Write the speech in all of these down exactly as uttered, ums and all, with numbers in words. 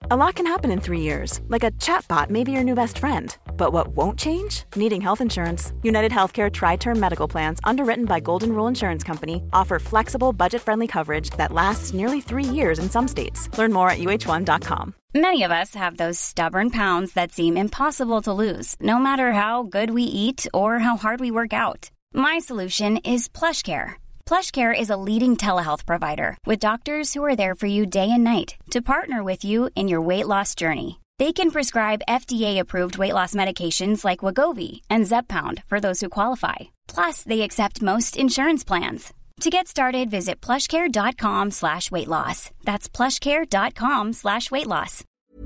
A lot can happen in three years, like a chatbot may be your new best friend. But what won't change? Needing health insurance. United Healthcare Tri-Term Medical Plans, underwritten by Golden Rule Insurance Company, offer flexible, budget-friendly coverage that lasts nearly three years in some states. Learn more at U H one dot com. Many of us have those stubborn pounds that seem impossible to lose, no matter how good we eat or how hard we work out. My solution is PlushCare. PlushCare is a leading telehealth provider with doctors who are there for you day and night to partner with you in your weight loss journey. They can prescribe F D A-approved weight loss medications like Wegovy and Zepbound for those who qualify. Plus, they accept most insurance plans. To get started, visit plushcare.com slash weight loss. That's plushcare.com slash weight loss.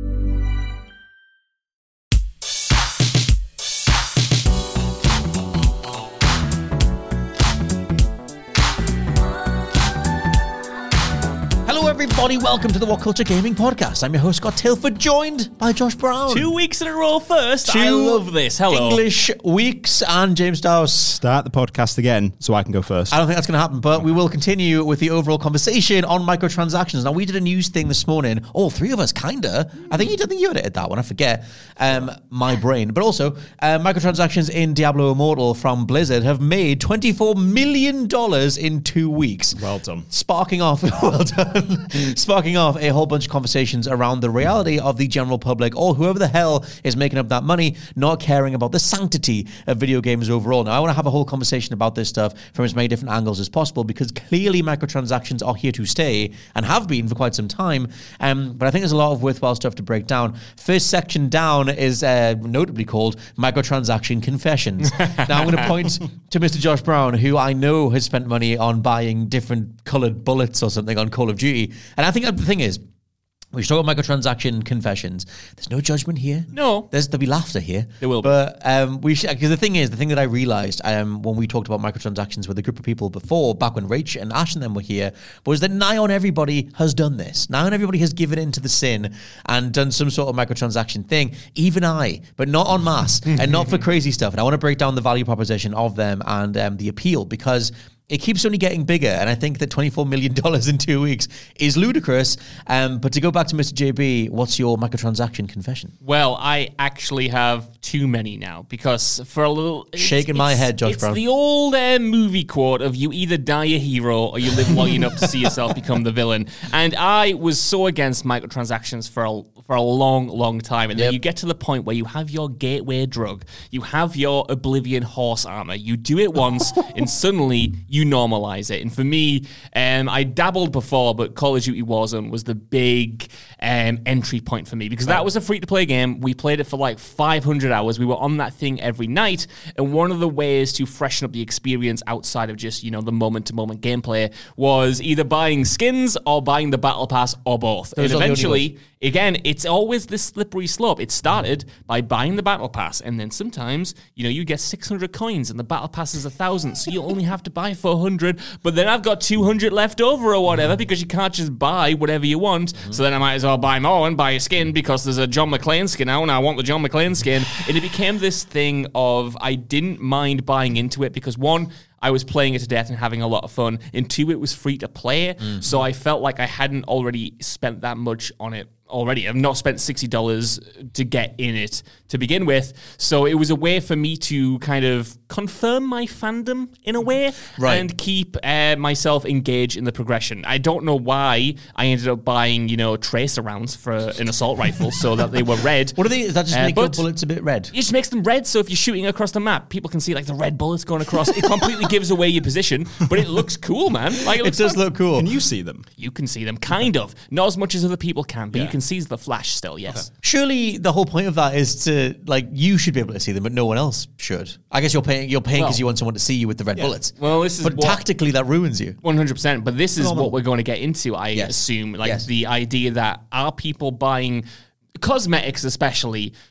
Hello everybody, welcome to the What Culture Gaming Podcast. I'm your host Scott Tilford, joined by Josh Brown. Two weeks in a row first. Two I love this. Hello. English weeks, and James Dowse. Start the podcast again so I can go first. I don't think that's going to happen, but we will continue with the overall conversation on microtransactions. Now, we did a news thing this morning, all three of us, kinda. I think you did think you edited that one, I forget. Um, my brain. But also, uh, microtransactions in Diablo Immortal from Blizzard have made twenty-four million dollars in two weeks. Well done. Sparking off, well done. Sparking off a whole bunch of conversations around the reality of the general public, or whoever the hell is making up that money, not caring about the sanctity of video games overall. Now, I want to have a whole conversation about this stuff from as many different angles as possible, because clearly microtransactions are here to stay and have been for quite some time. Um, but I think there's a lot of worthwhile stuff to break down. First section down is uh, notably called Microtransaction Confessions. Now, I'm going to point to Mister Josh Brown, who I know has spent money on buying different colored bullets or something on Call of Duty. And I think the thing is, we should talk about microtransaction confessions. There's no judgment here. No. There's, there'll be laughter here. There will be. But um, we should, because the thing is, the thing that I realized um, when we talked about microtransactions with a group of people before, back when Rach and Ash and them were here, was that nigh on everybody has done this. Nigh on everybody has given in to the sin and done some sort of microtransaction thing. Even I, but not en masse and not for crazy stuff. And I want to break down the value proposition of them and um, the appeal, because it keeps only getting bigger, and I think that twenty-four million dollars in two weeks is ludicrous. Um, but to go back to Mister J B, what's your microtransaction confession? Well, I actually have too many now, because for a little... Shaking my head, Josh it's Brown. It's the old uh, movie quote of you either die a hero or you live long enough to see yourself become the villain. And I was so against microtransactions for a, for a long, long time. And Yep. then you get to the point where you have your gateway drug, you have your Oblivion horse armor, you do it once, and suddenly you normalize it. And for me, um, I dabbled before, but Call of Duty Warzone was the big um, entry point for me, because that was a free-to-play game. We played it for like five hundred hours. We were on that thing every night, and one of the ways to freshen up the experience outside of just, you know, the moment-to-moment gameplay was either buying skins or buying the battle pass, or both. Those and are the only eventually, ones. again, it's always this slippery slope. It started by buying the battle pass, and then sometimes, you know, you get six hundred coins and the battle pass is one thousand, so you only have to buy four hundred, but then I've got two hundred left over or whatever, because you can't just buy whatever you want. Mm-hmm. So then I might as well buy more and buy a skin because there's a John McClane skin out and I want the John McClane skin. And it became this thing of, I didn't mind buying into it because, one, I was playing it to death and having a lot of fun, and two, it was free to play, mm-hmm. so I felt like I hadn't already spent that much on it already. I've not spent sixty dollars to get in it to begin with, so it was a way for me to kind of confirm my fandom in a way, right. and keep uh, myself engaged in the progression. I don't know why I ended up buying, you know, tracer rounds for an assault rifle so that they were red. What are they? Does that just Uh, make your but- bullets a bit red? It just makes them red, so if you're shooting across the map, people can see like the red bullets going across. It completely gives away your position, but it looks cool, man. Like, it, It looks does like- look cool. Can you see them? You can see them, kind of. Not as much as other people can, but Yeah. you can see the flash still, yes. Surely the whole point of that is to, like, you should be able to see them, but no one else should. I guess you're paying You're paying because Well- you want someone to see you with the red bullets. Well, this is But what- tactically, that ruins you. one hundred percent. But this is Phenomenal. what we're going to get into, I Yes. assume. Like Yes. the idea that are people buying cosmetics, especially,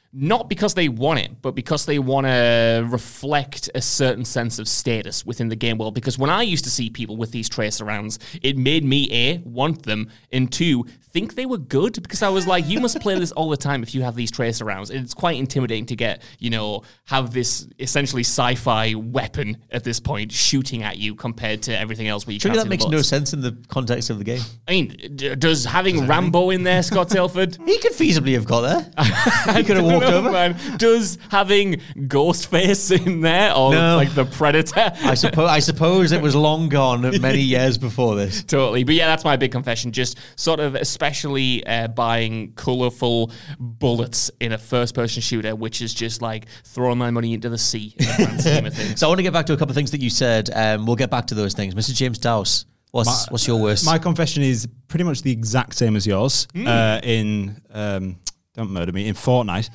not because they want it, but because they want to reflect a certain sense of status within the game world. Because when I used to see people with these tracer rounds, it made me, A, want them, and two, think they were good, because I was like, you must play this all the time if you have these tracer rounds. And it's quite intimidating to get, you know, have this essentially sci-fi weapon at this point shooting at you compared to everything else where you can't Surely see that the makes no bullets. sense in the context of the game. I mean, d- does having Rambo in there, Scott Tilford? He could feasibly have got there. He could have walked No, over. man. Does having Ghostface in there, or No. like the Predator? I suppose I suppose it was long gone many years before this. Totally. But yeah, that's my big confession. Just sort of especially uh, buying colourful bullets in a first-person shooter, which is just like throwing my money into the sea in the grand scheme of things. So I want to get back to a couple of things that you said. Um, we'll get back to those things. Mister James Dowse, what's My- what's your worst? My confession is pretty much the exact same as yours. Uh, in um, don't murder me in Fortnite.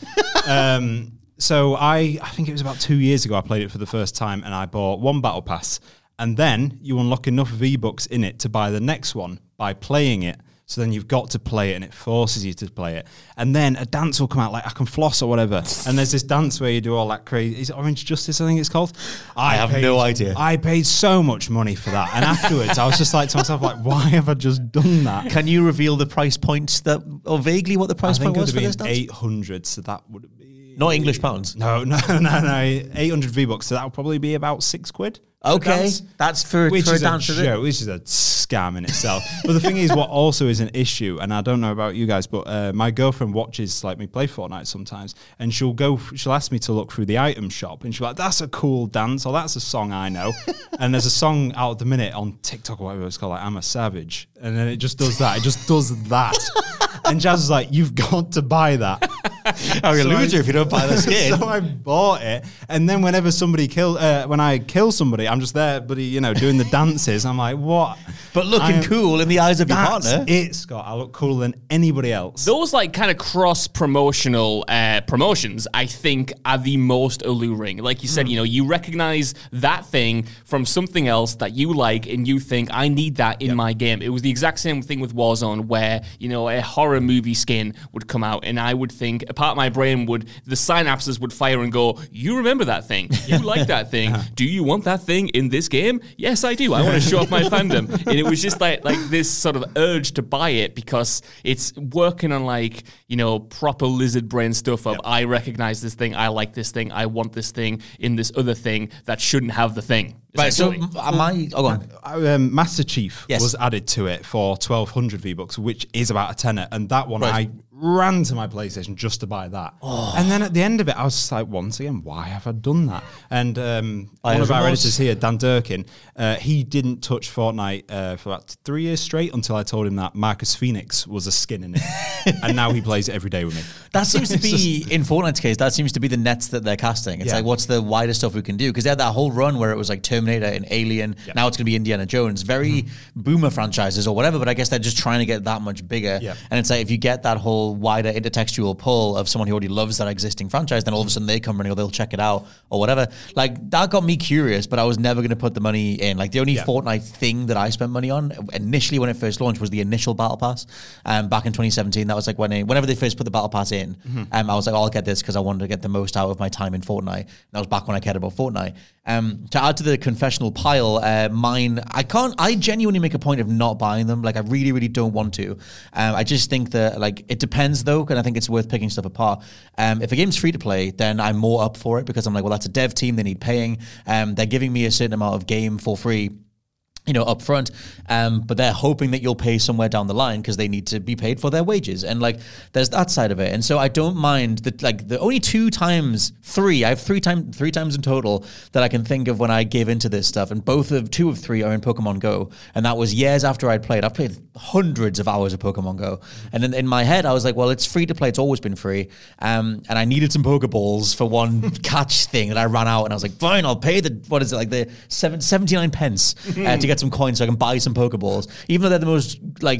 um, so I, I think it was about two years ago. I played it for the first time, and I bought one battle pass, and then you unlock enough V-Bucks in it to buy the next one by playing it. So then you've got to play it, and it forces you to play it. And then a dance will come out, like I Can Floss or whatever. And there's this dance where you do all that crazy. Is it Orange Justice, I think it's called? I have no idea. I paid so much money for that. And afterwards, I was just like to myself, like, why have I just done that? Can you reveal the price points that, or vaguely what the I price think point it was would for have this been dance? eight hundred, so that would be... Not English pounds. No, no, no, no. eight hundred V-Bucks, so that would probably be about six quid. for a Okay, dance. that's for, Which for is a dance, a is it? joke, which is a scam in itself. But the thing is, what also is an issue, and I don't know about you guys, but uh, my girlfriend watches like me play Fortnite sometimes, and she'll go, she'll ask me to look through the item shop, and she'll be like, "That's a cool dance," or "That's a song I know." And there's a song out at the minute on TikTok or whatever it's called, like "I'm a Savage," and then it just does that. It just does that. And Jazz is like, "You've got to buy that." You're a So loser I- if you don't buy the skin. So I bought it, and then whenever somebody kill, uh, when I kill somebody, I'm just there, buddy, you know, doing the dances. I'm like, what? But looking I am- cool in the eyes of your That's partner. it, Scott. I look cooler than anybody else. Those like kind of cross promotional uh, promotions, I think, are the most alluring. Like you said, you know, you recognize that thing from something else that you like, and you think, I need that in my game. It was the exact same thing with Warzone, where you know a horror movie skin would come out, and I would think, a part of my brain would, the synapses would fire and go, you remember that thing? You like that thing? Do you want that thing in this game? Yes, I do. I want to show off my fandom. And it was just like like this sort of urge to buy it because it's working on like, you know, proper lizard brain stuff of, I recognize this thing, I like this thing, I want this thing in this other thing that shouldn't have the thing. Right, so essentially. am I... Oh, go on. Um, Master Chief Yes. was added to it for twelve hundred V-Bucks, which is about a tenner. And that one, Right. I ran to my PlayStation just to buy that. And then at the end of it, I was just like, once again, why have I done that? And um, I one have of our remorse. editors here, Dan Durkin, uh, he didn't touch Fortnite uh, for about three years straight until I told him that Marcus Phoenix was a skin in it. And now he plays it every day with me. That seems to It's just- be, in Fortnite's case, that seems to be the nets that they're casting. It's Yeah. like, what's the widest stuff we can do? Because they had that whole run where it was like Terminator and Alien. Now it's going to be Indiana Jones. Very Mm-hmm. boomer franchises or whatever, but I guess they're just trying to get that much bigger. Yeah. And it's like, if you get that whole wider intertextual pull of someone who already loves that existing franchise, then all of a sudden they come running or they'll check it out or whatever. Like, that got me curious, but I was never going to put the money in. Like, the only Yeah. Fortnite thing that I spent money on initially when it first launched was the initial Battle Pass. Um, back in twenty seventeen, that was like when it, whenever they first put the Battle Pass in, um, I was like, oh, I'll get this because I wanted to get the most out of my time in Fortnite. And that was back when I cared about Fortnite. Um, to add to the confessional pile, uh, mine, I can't, I genuinely make a point of not buying them. Like, I really, really don't want to. Um, I just think that, like, it depends though, and I think it's worth picking stuff apart. Um, if a game's free to play, then I'm more up for it because I'm like, well, that's a dev team, they need paying. Um, they're giving me a certain amount of game for free, you know, up front, um, but they're hoping that you'll pay somewhere down the line because they need to be paid for their wages. And like, there's that side of it. And so I don't mind that, like, the only two times, three, I have three times, three times in total that I can think of when I gave into this stuff. And both of, two of three are in Pokemon Go. And that was years after I'd played. I've played hundreds of hours of Pokemon Go. And in, in my head, I was like, well, it's free to play. It's always been free. Um, and I needed some Pokeballs for one catch thing that I ran out. And I was like, fine, I'll pay the, what is it, like the seven, seventy-nine pence uh, to get some coins so I can buy some Pokeballs, even though they're the most, like,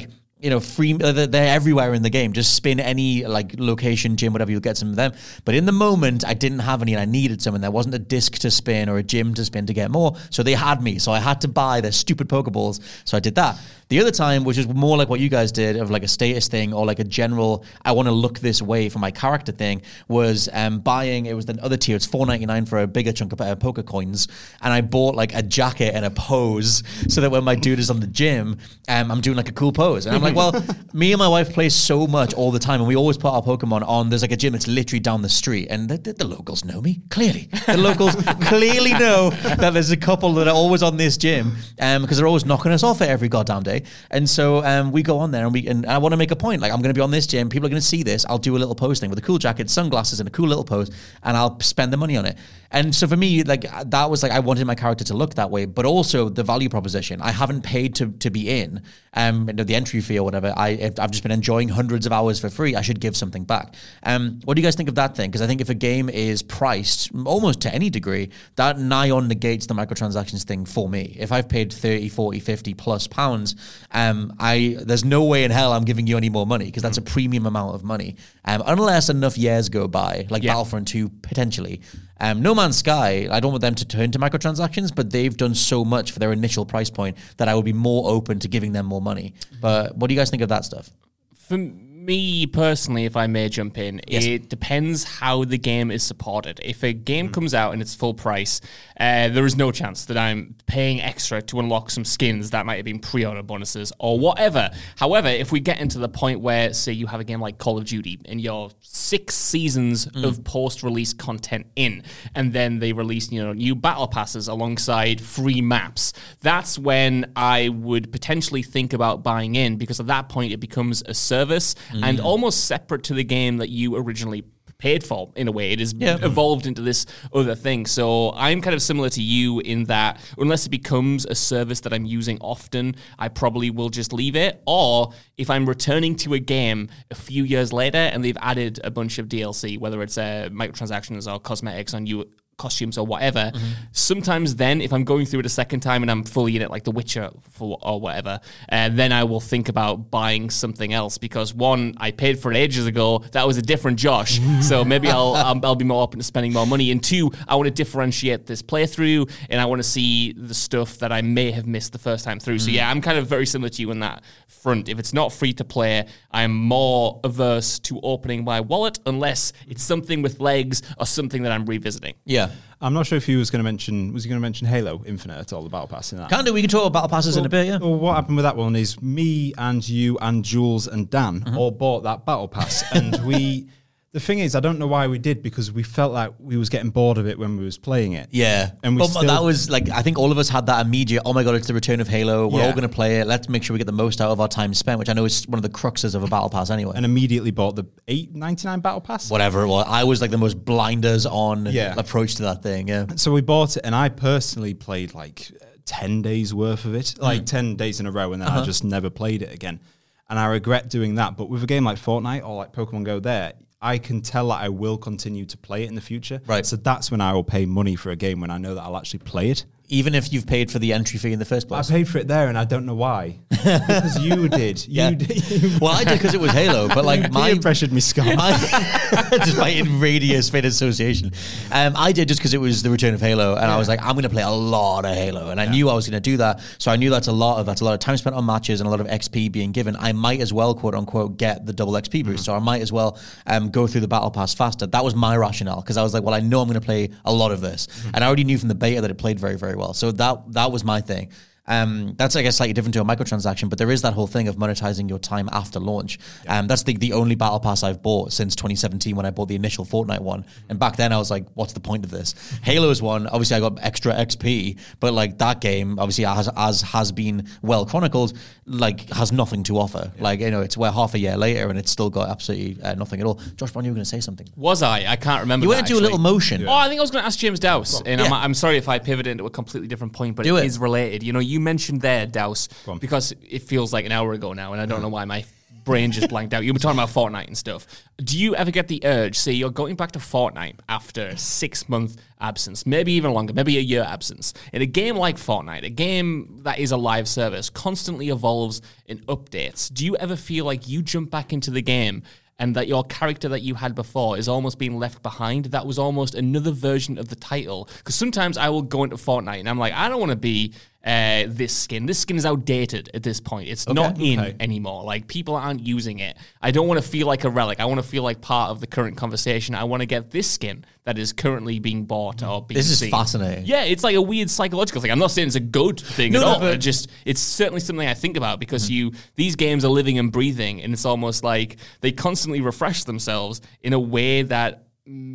you know, free, they're, they're everywhere in the game. Just spin any like location, gym, whatever, you'll get some of them. But in the moment, I didn't have any and I needed some, and there wasn't a disc to spin or a gym to spin to get more. So they had me. So I had to buy their stupid Pokeballs. So I did that. The other time, which is more like what you guys did of like a status thing or like a general, I want to look this way for my character thing, was um, buying, it was the other tier, it's four ninety-nine for a bigger chunk of uh, poker coins. And I bought like a jacket and a pose so that when my dude is on the gym, um, I'm doing like a cool pose. And I'm like, well, me and my wife play so much all the time and we always put our Pokemon on, there's like a gym that's literally down the street. And the, the, the locals know me, clearly. The locals clearly know that there's a couple that are always on this gym um, because they're always knocking us off it every goddamn day. And so um, we go on there and we and I want to make a point. Like, I'm going to be on this gym. People are going to see this. I'll do a little pose thing with a cool jacket, sunglasses, and a cool little pose, and I'll spend the money on it. And so for me, like that was like I wanted my character to look that way, but also the value proposition. I haven't paid to to be in, um, the entry fee or whatever. I I've just been enjoying hundreds of hours for free. I should give something back. Um, what do you guys think of that thing? Because I think if a game is priced almost to any degree, that nigh on negates the microtransactions thing for me. If I've paid thirty, forty, fifty plus pounds, um, I there's no way in hell I'm giving you any more money because that's a premium amount of money. Um, unless enough years go by, like yeah. Battlefront two potentially. Um, No Man's Sky, I don't want them to turn to microtransactions, but they've done so much for their initial price point that I would be more open to giving them more money. But what do you guys think of that stuff? For me personally, if I may jump in, yes. It depends how the game is supported. If a game mm. comes out and it's full price, uh, there is no chance that I'm paying extra to unlock some skins that might have been pre-order bonuses or whatever. However, if we get into the point where, say, you have a game like Call of Duty and you're six seasons mm. of post-release content in, and then they release, you know, new battle passes alongside free maps, that's when I would potentially think about buying in, because at that point it becomes a service mm. and almost separate to the game that you originally paid for. In a way, it has yeah. evolved into this other thing. So I'm kind of similar to you in that unless it becomes a service that I'm using often, I probably will just leave it. Or if I'm returning to a game a few years later and they've added a bunch of D L C, whether it's uh, microtransactions or cosmetics on new costumes or whatever, mm-hmm. sometimes then if I'm going through it a second time and I'm fully in it, like The Witcher for, or whatever, uh, then I will think about buying something else, because one, I paid for it ages ago, that was a different Josh, so maybe I'll, I'll I'll be more open to spending more money, and two, I want to differentiate this playthrough and I want to see the stuff that I may have missed the first time through. Mm. So yeah, I'm kind of very similar to you in that front. If it's not free to play, I'm more averse to opening my wallet unless it's something with legs or something that I'm revisiting. Yeah. I'm not sure if he was going to mention, was he going to mention Halo Infinite at all, the Battle Pass in that? Can do, we can talk about Battle Passes well, in a bit, yeah. Well, what happened with that one is me and you and Jules and Dan mm-hmm. all bought that Battle Pass, and we... The thing is, I don't know why we did, because we felt like we was getting bored of it when we was playing it. Yeah. And we but still, that was like, I think all of us had that immediate, oh my God, it's the return of Halo. We're yeah. all going to play it. Let's make sure we get the most out of our time spent, which I know is one of the cruxes of a Battle Pass anyway. And immediately bought the eight ninety-nine Battle Pass. Whatever it was. I was like the most blinders on yeah. approach to that thing, yeah. So we bought it, and I personally played like ten days worth of it, like mm. ten days in a row, and then uh-huh. I just never played it again. And I regret doing that. But with a game like Fortnite or like Pokemon Go there, I can tell that I will continue to play it in the future. Right. So that's when I will pay money for a game, when I know that I'll actually play it. Even if you've paid for the entry fee in the first place? I paid for it there, and I don't know why. Because you did. You yeah. did. Well, I did because it was Halo, but like my... You pressured me, Scott. My, just by radius fit association. Um, I did just because it was the return of Halo, and yeah. I was like, I'm going to play a lot of Halo, and I yeah. knew I was going to do that, so I knew that's a lot of that's a lot of time spent on matches and a lot of X P being given. I might as well, quote unquote, get the double X P boost, mm-hmm. so I might as well um, go through the Battle Pass faster. That was my rationale, because I was like, well, I know I'm going to play a lot of this, mm-hmm. and I already knew from the beta that it played very, very well, so that That was my thing. Um, that's, I guess, slightly different to a microtransaction, but there is that whole thing of monetizing your time after launch. Yeah. Um, that's the, the only battle pass I've bought since twenty seventeen when I bought the initial Fortnite one. And back then I was like, what's the point of this? Halo's one, obviously I got extra X P, but like that game, obviously as, as has been well chronicled, like has nothing to offer. Yeah. Like, you know, it's we're half a year later and it's still got absolutely uh, nothing at all. Josh Brown, you were going to say something. Was I? I can't remember. You that, went to do a little motion. Yeah. Oh, I think I was going to ask James Dowse. And yeah. I'm, I'm sorry if I pivoted into a completely different point, but do it, it is related. You know, you mentioned there, Dowse, because it feels like an hour ago now, and I don't know why my brain just blanked out. You were talking about Fortnite and stuff. Do you ever get the urge, say you're going back to Fortnite after a six-month absence, maybe even longer, maybe a year absence, in a game like Fortnite, a game that is a live service, constantly evolves and updates, do you ever feel like you jump back into the game and that your character that you had before is almost being left behind? That was almost another version of the title. Because sometimes I will go into Fortnite and I'm like, I don't want to be uh, this skin. This skin is outdated at this point. It's Okay. not in Okay. anymore. Like, people aren't using it. I don't want to feel like a relic. I want to feel like part of the current conversation. I want to get this skin that is currently being bought or being This is seen. fascinating. Yeah, it's like a weird psychological thing. I'm not saying it's a good thing No, at no, all. but- It just it's certainly something I think about because you these games are living and breathing, and it's almost like they constantly refresh themselves in a way that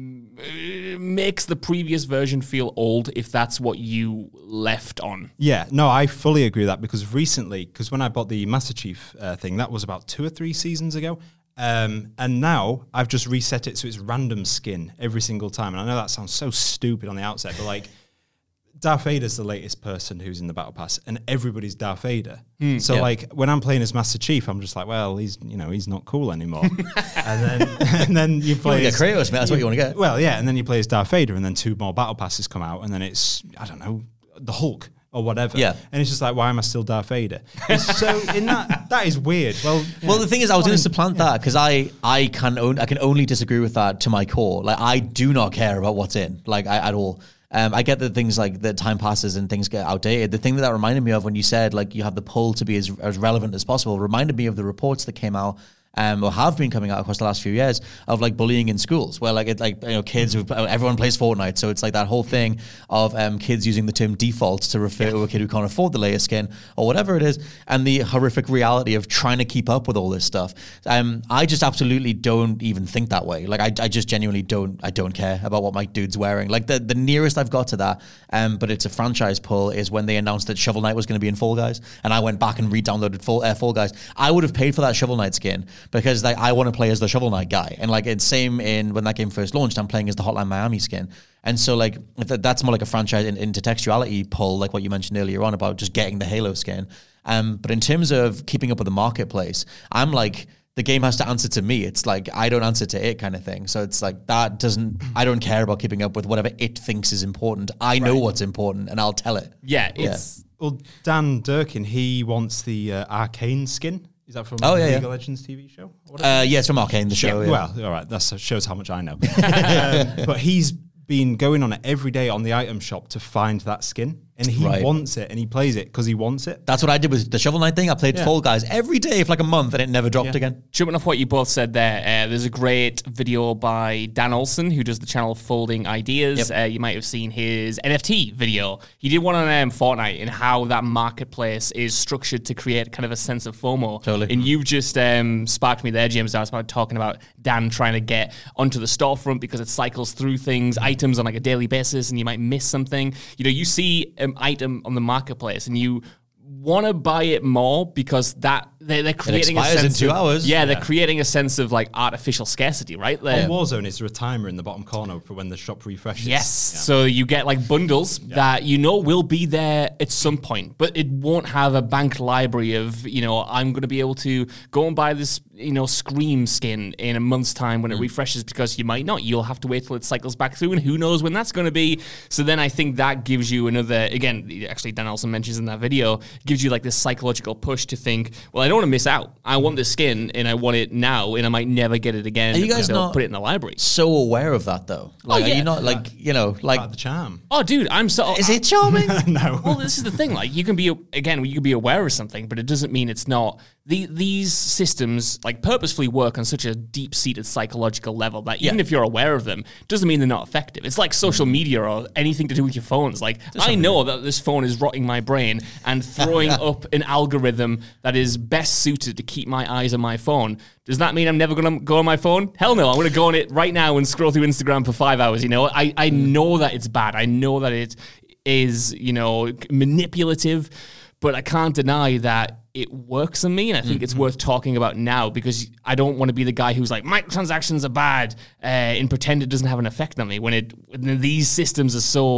mm, makes the previous version feel old if that's what you left on. Yeah, no, I fully agree with that because recently, because when I bought the Master Chief uh, thing, that was about two or three seasons ago. Um, and now I've just reset it so it's random skin every single time. And I know that sounds so stupid on the outset, but like Darth Vader's the latest person who's in the Battle Pass and everybody's Darth Vader. so yeah. like when I'm playing as Master Chief, I'm just like, well, he's, you know, he's not cool anymore. and then and then you You want play to get as- Kratos, mate. That's what you want to get. well, yeah, and then you play as Darth Vader, and then two more battle passes come out, and then it's, I don't know, the Hulk or whatever. Yeah. And it's just like, why am I still Darth Vader? It's so in that that is weird. Well, Well, the thing is, I was going to Fine. supplant that because I, I can on, I can only disagree with that to my core. Like, I do not care about what's in, like, I, at all. Um, I get that things like that time passes and things get outdated. The thing that that reminded me of when you said like you have the pull to be as, as relevant as possible reminded me of the reports that came out. Um, or have been coming out across the last few years of like bullying in schools, where like it like you know kids who everyone plays Fortnite, so it's like that whole thing of um, kids using the term default to refer yeah. to a kid who can't afford the latest skin or whatever it is, and the horrific reality of trying to keep up with all this stuff. Um, I just absolutely don't even think that way. Like I, I just genuinely don't. I don't care about what my dude's wearing. Like the the nearest I've got to that, um, but it's a franchise pull is when they announced that Shovel Knight was going to be in Fall Guys, and I went back and re-downloaded Fall, uh, Fall Guys. I would have paid for that Shovel Knight skin. Because like I want to play as the Shovel Knight guy, and like it's same in when that game first launched. I'm playing as the Hotline Miami skin, and so like if that, that's more like a franchise in, intertextuality pull, like what you mentioned earlier on about just getting the Halo skin. Um, but in terms of keeping up with the marketplace, I'm like the game has to answer to me. It's like I don't answer to it kind of thing. So it's like that doesn't. I don't care about keeping up with whatever it thinks is important. I know Right. what's important, and I'll tell it. Yeah, it's well, Dan Durkin, he wants the uh, Arcane skin. Is that from Oh, yeah, League yeah. of Legends T V show? Or whatever? Uh, yeah, it's from Arcane, the show. Yeah. Well, all right, that shows how much I know. um, but he's been going on it every day on the item shop to find that skin, and he Right. wants it, and he plays it because he wants it. That's what I did with the Shovel Knight thing. I played Yeah. Fall Guys every day for like a month, and it never dropped Yeah. again. jumping off what you both said there, uh, there's a great video by Dan Olsen, who does the channel Folding Ideas. Yep. Uh, you might have seen his N F T video. He did one on um, Fortnite and how that marketplace is structured to create kind of a sense of FOMO. Totally. And you've just um, sparked me there, James. I was about talking about Dan trying to get onto the storefront because it cycles through things, items on like a daily basis, and you might miss something. You know, you see an item on the marketplace and you want to buy it more because that they're, they're creating a expires in sense two of, hours. Yeah, they're Yeah. creating a sense of like artificial scarcity, right? They're- On Warzone, is there a timer in the bottom corner for when the shop refreshes? Yes. Yeah. So you get like bundles that you know will be there at some point, but it won't have a banked library of, you know, I'm going to be able to go and buy this, you know, Scream skin in a month's time when it refreshes, because you might not. You'll have to wait till it cycles back through, and who knows when that's going to be. So then I think that gives you another, again, actually Dan also mentions in that video, gives you like this psychological push to think, well, I don't want to miss out. I want this skin and I want it now, and I might never get it again. Are you guys so I'll not- put it in the library. So aware of that though. Like, yeah. are you not like you know like? Part of the charm. Oh, dude, I'm so. Is it charming? No. Well, this is the thing. Like, you can be again, you can be aware of something, but it doesn't mean it's not. The, these systems like purposefully work on such a deep-seated psychological level that even Yeah. if you're aware of them, doesn't mean they're not effective. It's like social media or anything to do with your phones. Like, I know that this phone is rotting my brain and throwing up an algorithm that is best suited to keep my eyes on my phone. Does that mean I'm never going to go on my phone? Hell no. I'm going to go on it right now and scroll through Instagram for five hours. You know, I, I know that it's bad. I know that it is, you know, manipulative, but I can't deny that it works on me, and I think mm-hmm. it's worth talking about now, because I don't want to be the guy who's like, microtransactions are bad, uh, and pretend it doesn't have an effect on me when it when these systems are so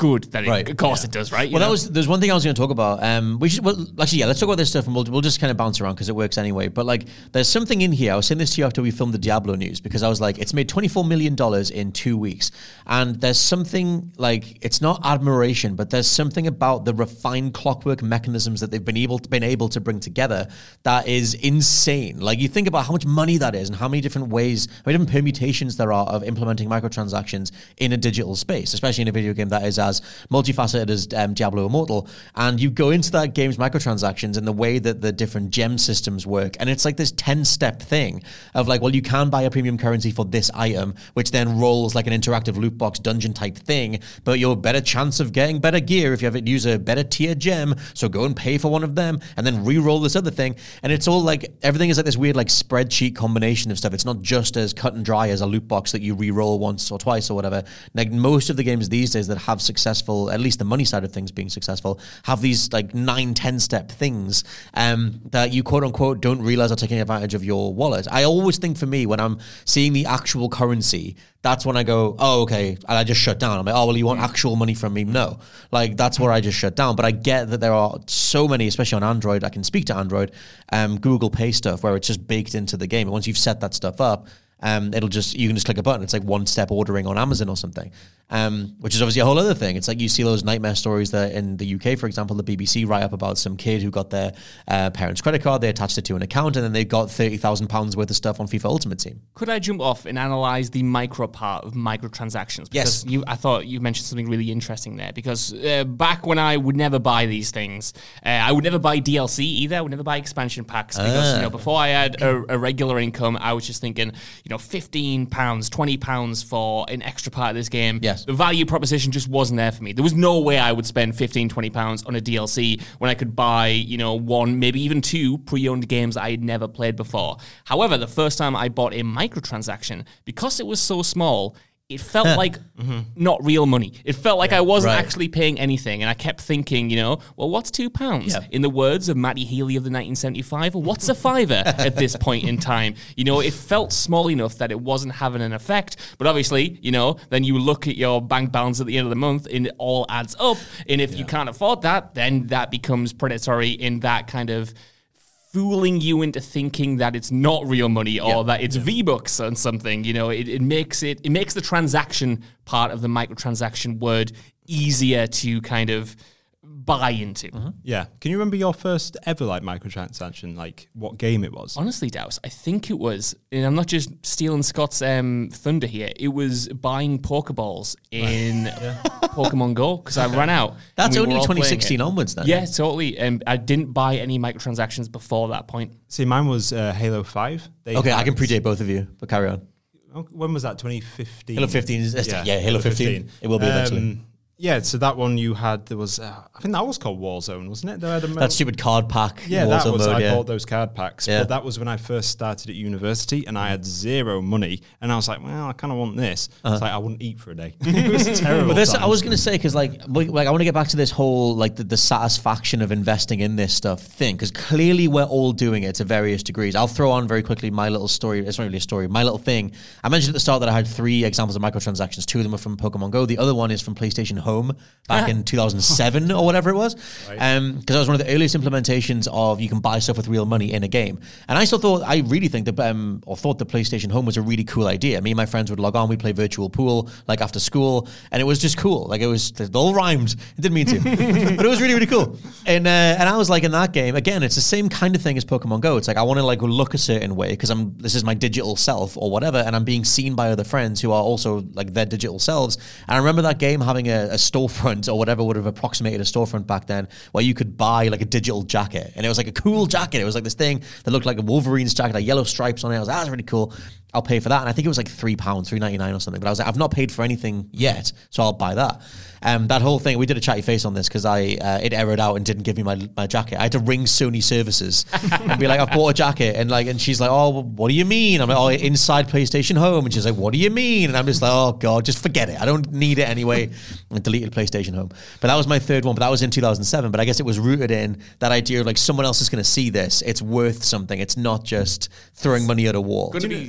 good that it, Right. of course Yeah. it does, right? You Well, know? that was there's one thing I was going to talk about. Um, we should well, actually yeah, let's talk about this stuff, and we'll we'll just kind of bounce around because it works anyway. But like, there's something in here. I was saying this to you after we filmed the Diablo news because I was like, it's made twenty-four million dollars in two weeks, and there's something like it's not admiration, but there's something about the refined clockwork mechanisms that they've been able to, been able to bring together that is insane. Like you think about how much money that is and how many different ways, how many different permutations there are of implementing microtransactions in a digital space, especially in a video game that is as multifaceted as um, Diablo Immortal. And you go into that game's microtransactions and the way that the different gem systems work, and it's like this ten-step thing of like, well, you can buy a premium currency for this item, which then rolls like an interactive loot box dungeon type thing, but you're a better chance of getting better gear if you have it use a better tier gem, so go and pay for one of them, and then re-roll this other thing. And it's all like, everything is like this weird like spreadsheet combination of stuff. It's not just as cut and dry as a loot box that you re-roll once or twice or whatever. Like most of the games these days that have successful, at least the money side of things being successful, have these like nine, ten step things um, that you quote unquote don't realize are taking advantage of your wallet. I always think for me, when I'm seeing the actual currency, that's when I go, oh, okay, and I just shut down. I'm like, oh, well, you want actual money from me? No. Like, that's where I just shut down. But I get that there are so many, especially on Android, I can speak to Android, um, Google Pay stuff, where it's just baked into the game. And once you've set that stuff up, um, it'll just, you can just click a button. It's like one-step ordering on Amazon or something, um, which is obviously a whole other thing. It's like you see those nightmare stories that in the U K, for example, the B B C write up about some kid who got their uh, parents' credit card, they attached it to an account, and then they got thirty thousand pounds worth of stuff on FIFA Ultimate Team. Could I jump off and analyze the micro part of microtransactions? Because Yes. you, I thought you mentioned something really interesting there. Because uh, back when I would never buy these things, uh, I would never buy D L C either. I would never buy expansion packs because, Ah. you know, before I had a, a regular income, I was just thinking, you know, fifteen pounds, twenty pounds for an extra part of this game. Yes. The value proposition just wasn't there for me. There was no way I would spend fifteen, twenty pounds on a D L C when I could buy, you know, one, maybe even two pre-owned games that I had never played before. However, the first time I bought a microtransaction, because it was so small, it felt like not real money. It felt like I wasn't right. actually paying anything. And I kept thinking, you know, well, what's two pounds? Yeah. In the words of Matty Healy of the nineteen seventy-five, what's a fiver at this point in time? You know, it felt small enough that it wasn't having an effect. But obviously, you know, then you look at your bank balance at the end of the month and it all adds up. And if you can't afford that, then that becomes predatory in that kind of fooling you into thinking that it's not real money or Yeah. that it's V-Bucks and something. You know, it, it makes it it makes the transaction part of the microtransaction word easier to kind of buy into. Yeah. Can you remember your first ever like microtransaction, like what game it was? Honestly, Douse, I think it was, and I'm not just stealing Scott's um, thunder here, it was buying Pokeballs in Pokemon Go because I ran out. That's and we were only all twenty playing sixteen it. onwards then. Yeah, totally. And I didn't buy any microtransactions before that point. See, mine was uh, Halo five. They Okay, I had- can predate both of you, but carry on. Oh, when was that? twenty fifteen. Halo fifteen is- yeah, Halo fifteen. It will be eventually. Yeah, so that one you had, there was, uh, I think that was called Warzone, wasn't it? They had a That stupid card pack. Yeah, that Warzone was, mode, I yeah. bought those card packs. Yeah. But that was when I first started at university and I had zero money. And I was like, well, I kind of want this. It's like, I wouldn't eat for a day. It was terrible. But this, I times. was going to say, because like, like, like, I want to get back to this whole, like, the, the satisfaction of investing in this stuff thing, because clearly we're all doing it to various degrees. I'll throw on very quickly my little story. It's not really a story. My little thing. I mentioned at the start that I had three examples of microtransactions. Two of them are from Pokemon Go. The other one is from PlayStation Home back in two thousand seven or whatever it was. Because um, that was one of the earliest implementations of you can buy stuff with real money in a game. And I still thought, I really think that, um, or thought the PlayStation Home was a really cool idea. Me and my friends would log on, we'd play virtual pool, like after school, and it was just cool. Like it was, it all rhymed. It didn't mean to, but it was really, really cool. And uh, and I was like, in that game, again, it's the same kind of thing as Pokemon Go. It's like, I want to like look a certain way because I'm, this is my digital self or whatever, and I'm being seen by other friends who are also like their digital selves. And I remember that game having a, a storefront or whatever would have approximated a storefront back then where you could buy like a digital jacket, and it was like a cool jacket. It was like this thing that looked like a Wolverine's jacket, like yellow stripes on it. I was like, that's really cool. I'll pay for that. And I think it was like three pounds, three ninety nine or something. But I was like, I've not paid for anything yet, so I'll buy that. Um, that whole thing, we did a chatty face on this because I uh, it errored out and didn't give me my, my jacket. I had to ring Sony services and be like, I've bought a jacket, and like, and she's like, oh, well, what do you mean? I'm like, oh, inside PlayStation Home, and she's like, what do you mean? And I'm just like, oh god, just forget it. I don't need it anyway. And deleted PlayStation Home. But that was my third one. But that was in two thousand seven. But I guess it was rooted in that idea of like someone else is going to see this. It's worth something. It's not just throwing money at a wall. Going to be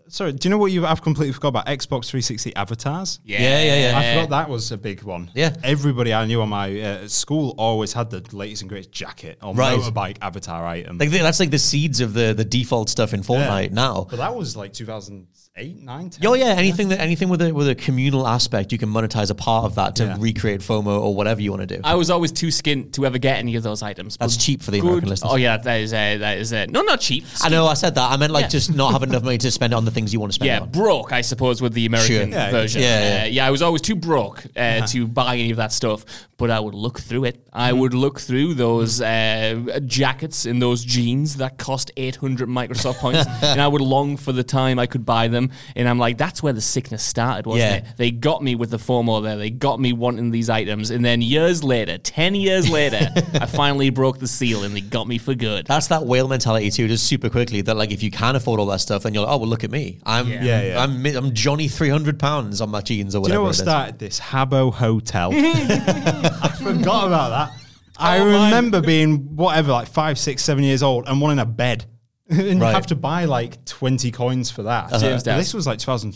Sorry, do you know what you I've completely forgot about? Xbox three sixty avatars. Yeah, Yeah, yeah, yeah. I forgot that was a big one. Yeah. Everybody I knew on my uh, school always had the latest and greatest jacket or Right. motorbike avatar item. Like that's like the seeds of the the default stuff in Fortnite Yeah. now. But that was like two thousand eight, nine, ten. Oh yeah, anything that anything with a with a communal aspect, you can monetize a part of that to Yeah. recreate FOMO or whatever you want to do. I was always too skint to ever get any of those items. That's But cheap for the good- American listeners. Oh yeah, that is uh, that is uh, no, not cheap. I know I said that. I meant like Yeah. just not having enough money to spend on the things you want to spend Yeah, it on. broke, I suppose, with the American Sure. Yeah, version. yeah, Uh, yeah. yeah, I was always too broke uh, to buy any of that stuff, but I would look through it. I would look through those uh, jackets and those jeans that cost eight hundred Microsoft points, and I would long for the time I could buy them. And I'm like, that's where the sickness started, wasn't Yeah. it? They got me with the FOMO there. They got me wanting these items. And then years later, ten years later, I finally broke the seal and they got me for good. That's that whale mentality too, just super quickly. That like if you can afford all that stuff, then you're like, oh well, look at me. I'm Yeah. Yeah, yeah. I'm I'm Johnny three hundred pounds on my jeans or Do you whatever. know what it is. started this? Habbo Hotel. I forgot about that. I Oh, my- remember being whatever, like five, six, seven years old and wanting a bed. and you Right. have to buy like twenty coins for that. James But does. this was like two thousand.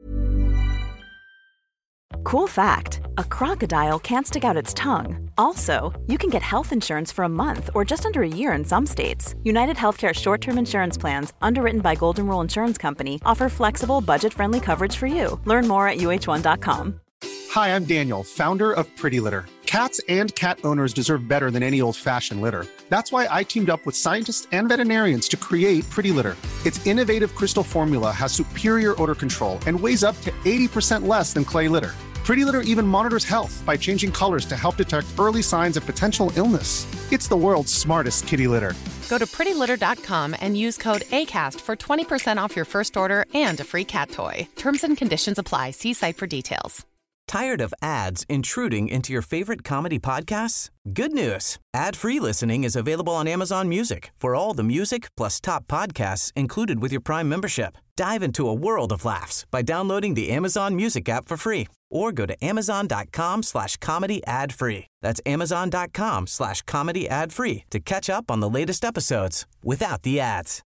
Cool fact, a crocodile can't stick out its tongue. Also, you can get health insurance for a month or just under a year in some states. United Healthcare short-term insurance plans, underwritten by Golden Rule Insurance Company, offer flexible, budget-friendly coverage for you. Learn more at U H one dot com. Hi, I'm Daniel, founder of Pretty Litter. Cats and cat owners deserve better than any old-fashioned litter. That's why I teamed up with scientists and veterinarians to create Pretty Litter. Its innovative crystal formula has superior odor control and weighs up to eighty percent less than clay litter. Pretty Litter even monitors health by changing colors to help detect early signs of potential illness. It's the world's smartest kitty litter. Go to pretty litter dot com and use code ACAST for twenty percent off your first order and a free cat toy. Terms and conditions apply. See site for details. Tired of ads intruding into your favorite comedy podcasts? Good news. Ad-free listening is available on Amazon Music for all the music plus top podcasts included with your Prime membership. Dive into a world of laughs by downloading the Amazon Music app for free or go to amazon.com slash comedy ad free. That's amazon.com slash comedy ad free to catch up on the latest episodes without the ads.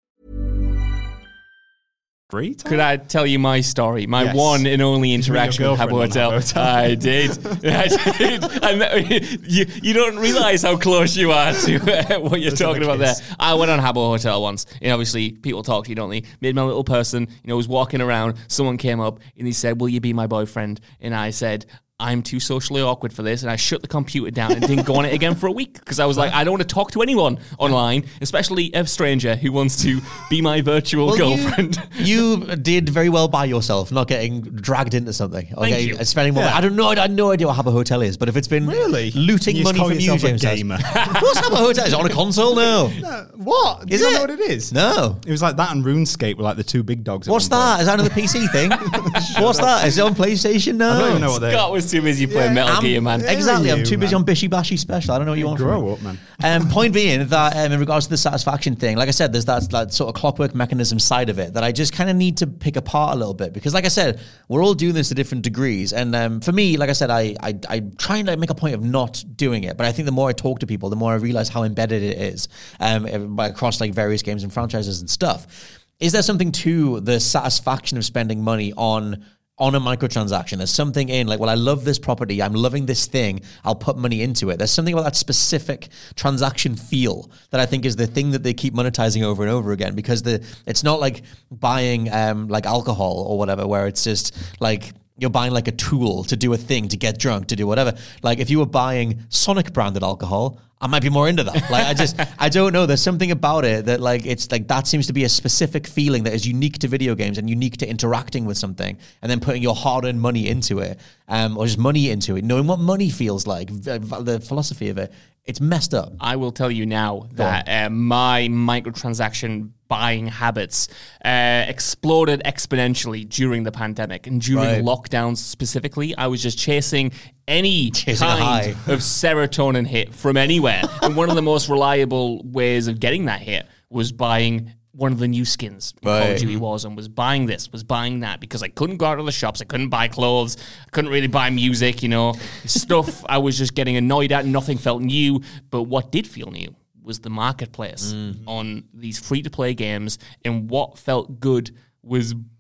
Free Could I tell you my story? My Yes. one and only Did you meet interaction your with Habbo girlfriend on Hotel. Habbo Hotel? I did. I did. I met, you, you don't realize how close you are to uh, what you're Let's have talking a about there. kiss. I went on Habbo Hotel once, and obviously people talk to you, don't they? Made my little person, you know, was walking around. Someone came up and he said, "Will you be my boyfriend?" And I said, I'm too socially awkward for this, and I shut the computer down and didn't go on it again for a week because I was like, I don't want to talk to anyone online, especially a stranger who wants to be my virtual Well, girlfriend. You, you did very well by yourself, not getting dragged into something. Okay, you. spending more. Yeah. I don't know. I had no idea what Habbo Hotel is, but if it's been Really? looting You just money call from you, yourself a James, says- gamer. what's Habbo Hotel? Is it on a console? No. What? Do Is you it? not know what it is? No. It was like that and RuneScape were like the two big dogs. at What's one point. that? Is that another P C thing? What's that? Is it on PlayStation? No. I don't even know what they Scott was too busy playing Yeah. Metal I'm- Gear, man. Exactly. I'm you, too busy man. on Bishy Bashy Special. I don't know what you want from Grow me. up, man. Um, point being that um, in regards to the satisfaction thing, like I said, there's that, that sort of clockwork mechanism side of it that I just kind of need to pick apart a little bit because, like I said, we're all doing this to different degrees. And um, for me, like I said, I, I I try and like, make a point of not doing it. But I think the more I talk to people, the more I realize how embedded it is um, across like various games and franchises and stuff. Is there something to the satisfaction of spending money on? on a microtransaction? There's something in like, well, I love this property. I'm loving this thing. I'll put money into it. There's something about that specific transaction feel that I think is the thing that they keep monetizing over and over again because the it's not like buying um, like alcohol or whatever, where it's just like you're buying like a tool to do a thing, to get drunk, to do whatever. Like if you were buying Sonic branded alcohol, I might be more into that. Like I just, I don't know. There's something about it that like, it's like, that seems to be a specific feeling that is unique to video games and unique to interacting with something and then putting your hard earned money into it, um, or just money into it, knowing what money feels like, v- v- the philosophy of it. It's messed up. I will tell you now that uh, my microtransaction buying habits uh, exploded exponentially during the pandemic and during Right. lockdowns specifically. I was just chasing any Chasing a kind high. of serotonin hit from anywhere. And one of the most reliable ways of getting that hit was buying one of the new skins in Call Right. of Duty Warzone, was buying this, was buying that, because I couldn't go out to the shops, I couldn't buy clothes, I couldn't really buy music, you know, stuff I was just getting annoyed at, nothing felt new, but what did feel new was the marketplace on these free-to-play games, and what felt good was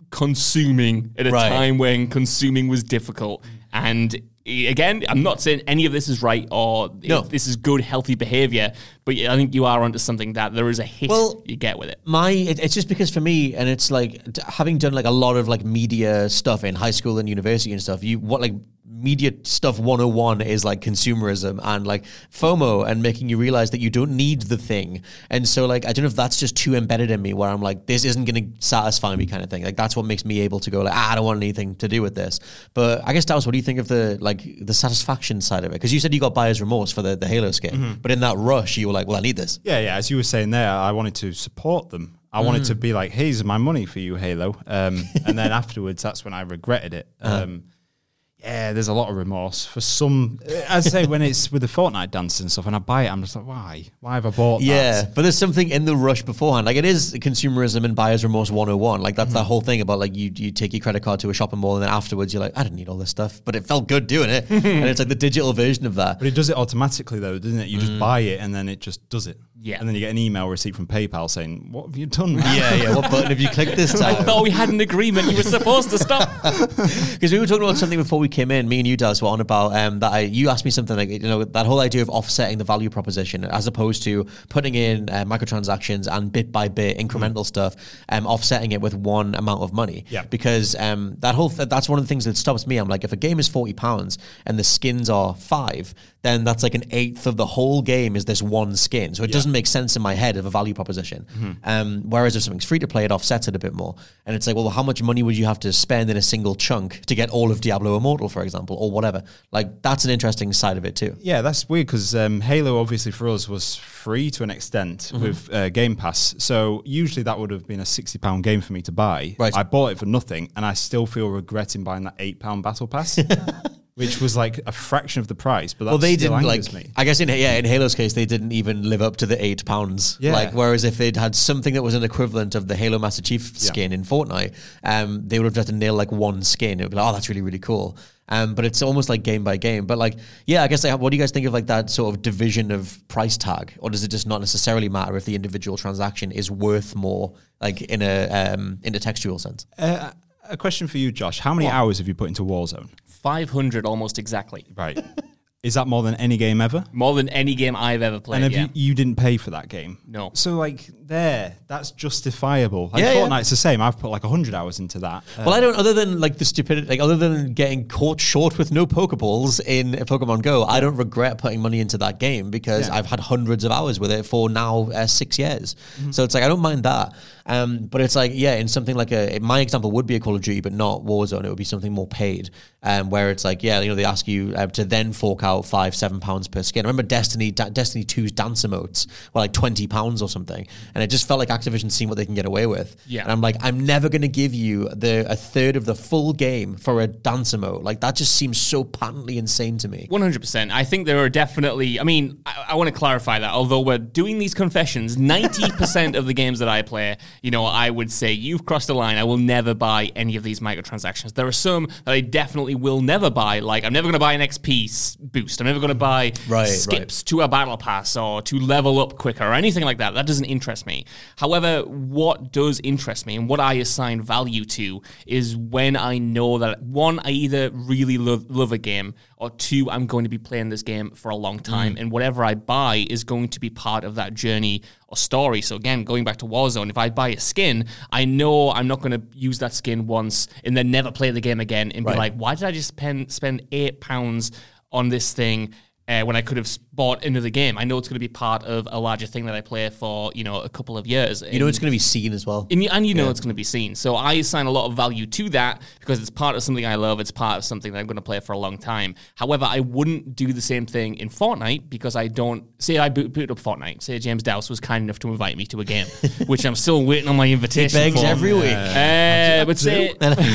consuming at a Right. time when consuming was difficult. And again, I'm not saying any of this is right or No. if this is good, healthy behavior, but I think you are onto something that there is a hit Well, you get with it. My, it, it's just because for me, and it's like t- having done like a lot of like media stuff in high school and university and stuff. You what like media stuff one oh one is like consumerism and like FOMO and making you realize that you don't need the thing. And so like I don't know if that's just too embedded in me where I'm like, this isn't going to satisfy me kind of thing. Like that's what makes me able to go like, ah, I don't want anything to do with this. But I guess Dallas, what do you think of the like the satisfaction side of it? Because you said you got buyer's remorse for the, the Halo skin, Mm-hmm. but in that rush you were like, well, I need this. Yeah, yeah. As you were saying there, I wanted to support them. I wanted to be like, here's my money for you, Halo. Um, and then afterwards, that's when I regretted it. Um, yeah, there's a lot of remorse for some. As I say, when it's with the Fortnite dance and stuff, and I buy it, I'm just like, why? Why have I bought Yeah, that? but there's something in the rush beforehand. Like it is consumerism and buyer's remorse one oh one. Like that's Mm-hmm. that whole thing about like you you take your credit card to a shopping mall and then afterwards you're like, I didn't need all this stuff, but it felt good doing it. And it's like the digital version of that. But it does it automatically, though, doesn't it? You just buy it, and then it just does it. Yeah. And then you get an email receipt from PayPal saying, what have you done? Yeah, yeah. What button have you clicked this I time? thought we had an agreement. You were supposed to stop. Because we were talking about something before we came in. Me and you, Dallas, were on about um, that. I you asked me something like you know that whole idea of offsetting the value proposition as opposed to putting in uh, microtransactions and bit by bit incremental stuff, um, offsetting it with one amount of money. Yeah. Because um, that whole th- that's one of the things that stops me. I'm like, if a game is forty pounds and the skins are five, then that's like an eighth of the whole game is this one skin. So it doesn't make sense in my head of a value proposition. Um, whereas if something's free to play, it offsets it a bit more. And it's like, well, how much money would you have to spend in a single chunk to get all of Diablo Immortal, for example, or whatever? Like that's an interesting side of it too. Yeah, that's weird because um, Halo obviously for us was free to an extent Mm-hmm. with uh, Game Pass. So usually that would have been a sixty pound game for me to buy. Right. I bought it for nothing and I still feel regretting buying that eight pound Battle Pass, which was like a fraction of the price. But that Well, they still didn't like. angers me. I guess in yeah, in Halo's case, they didn't even live up to the eight pounds. Yeah. Like, whereas if they'd had something that was an equivalent of the Halo Master Chief skin in Fortnite, um, they would have had to nail like one skin. It would be like, oh, that's really really cool. Um, but it's almost like game by game. But like, yeah, I guess like, what do you guys think of like that sort of division of price tag, or does it just not necessarily matter if the individual transaction is worth more, like in a um, in a textual sense? Uh, a question for you, Josh. How many hours have you put into Warzone? five hundred almost exactly. Right. Is that more than any game ever? More than any game I've ever played. And have yeah. you, you didn't pay for that game? No. So like there, that's justifiable. Like Yeah, yeah. Fortnite's the same. I've put like one hundred hours into that. Uh, Well, I don't. Other than like the stupidity, like other than getting caught short with no Pokeballs in Pokemon Go, I don't regret putting money into that game because Yeah. I've had hundreds of hours with it for now uh, six years. So it's like I don't mind that. Um, but it's like yeah, in something like a my example would be a Call of Duty, but not Warzone. It would be something more paid, um, where it's like yeah, you know, they ask you uh, to then fork out five, seven pounds per skin. I remember Destiny, Da- Destiny two's dance emotes were like twenty pounds or something, and it just felt like Activision seeing what they can get away with. Yeah. And I'm like, I'm never going to give you the a third of the full game for a dance emote. Like that just seems so patently insane to me. one hundred percent. I think there are definitely, I mean, I, I want to clarify that. Although we're doing these confessions, ninety percent of the games that I play, you know, I would say you've crossed a line. I will never buy any of these microtransactions. There are some that I definitely will never buy. Like, I'm never going to buy an X P s- boost. I'm never going to buy Right, skips to a battle pass or to level up quicker or anything like that. That doesn't interest me. However, what does interest me and what I assign value to is when I know that, one, I either really love, love a game, or two, I'm going to be playing this game for a long time, and whatever I buy is going to be part of that journey or story. So again, going back to Warzone, if I buy a skin, I know I'm not going to use that skin once and then never play the game again and Right. be like, why did I just spend, spend eight pounds on this thing uh, when I could have bought another game? I know it's going to be part of a larger thing that I play for, you know, a couple of years. You know, it's going to be seen as well. And you, and you know it's going to be seen. So I assign a lot of value to that because it's part of something I love. It's part of something that I'm going to play for a long time. However, I wouldn't do the same thing in Fortnite because I don't... Say I boot, boot up Fortnite. Say James Dowse was kind enough to invite me to a game, which I'm still waiting on my invitation He begs for. every week. Uh, but say,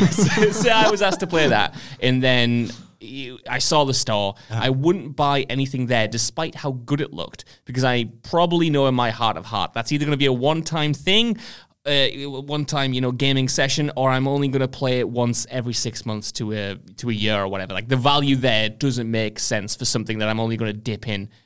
say I was asked to play that, and then... you- I saw the store. I wouldn't buy anything there, despite how good it looked, because I probably know in my heart of heart that's either going to be a one-time thing, uh, one-time you know gaming session, or I'm only going to play it once every six months to a to a year or whatever. Like the value there doesn't make sense for something that I'm only going to dip in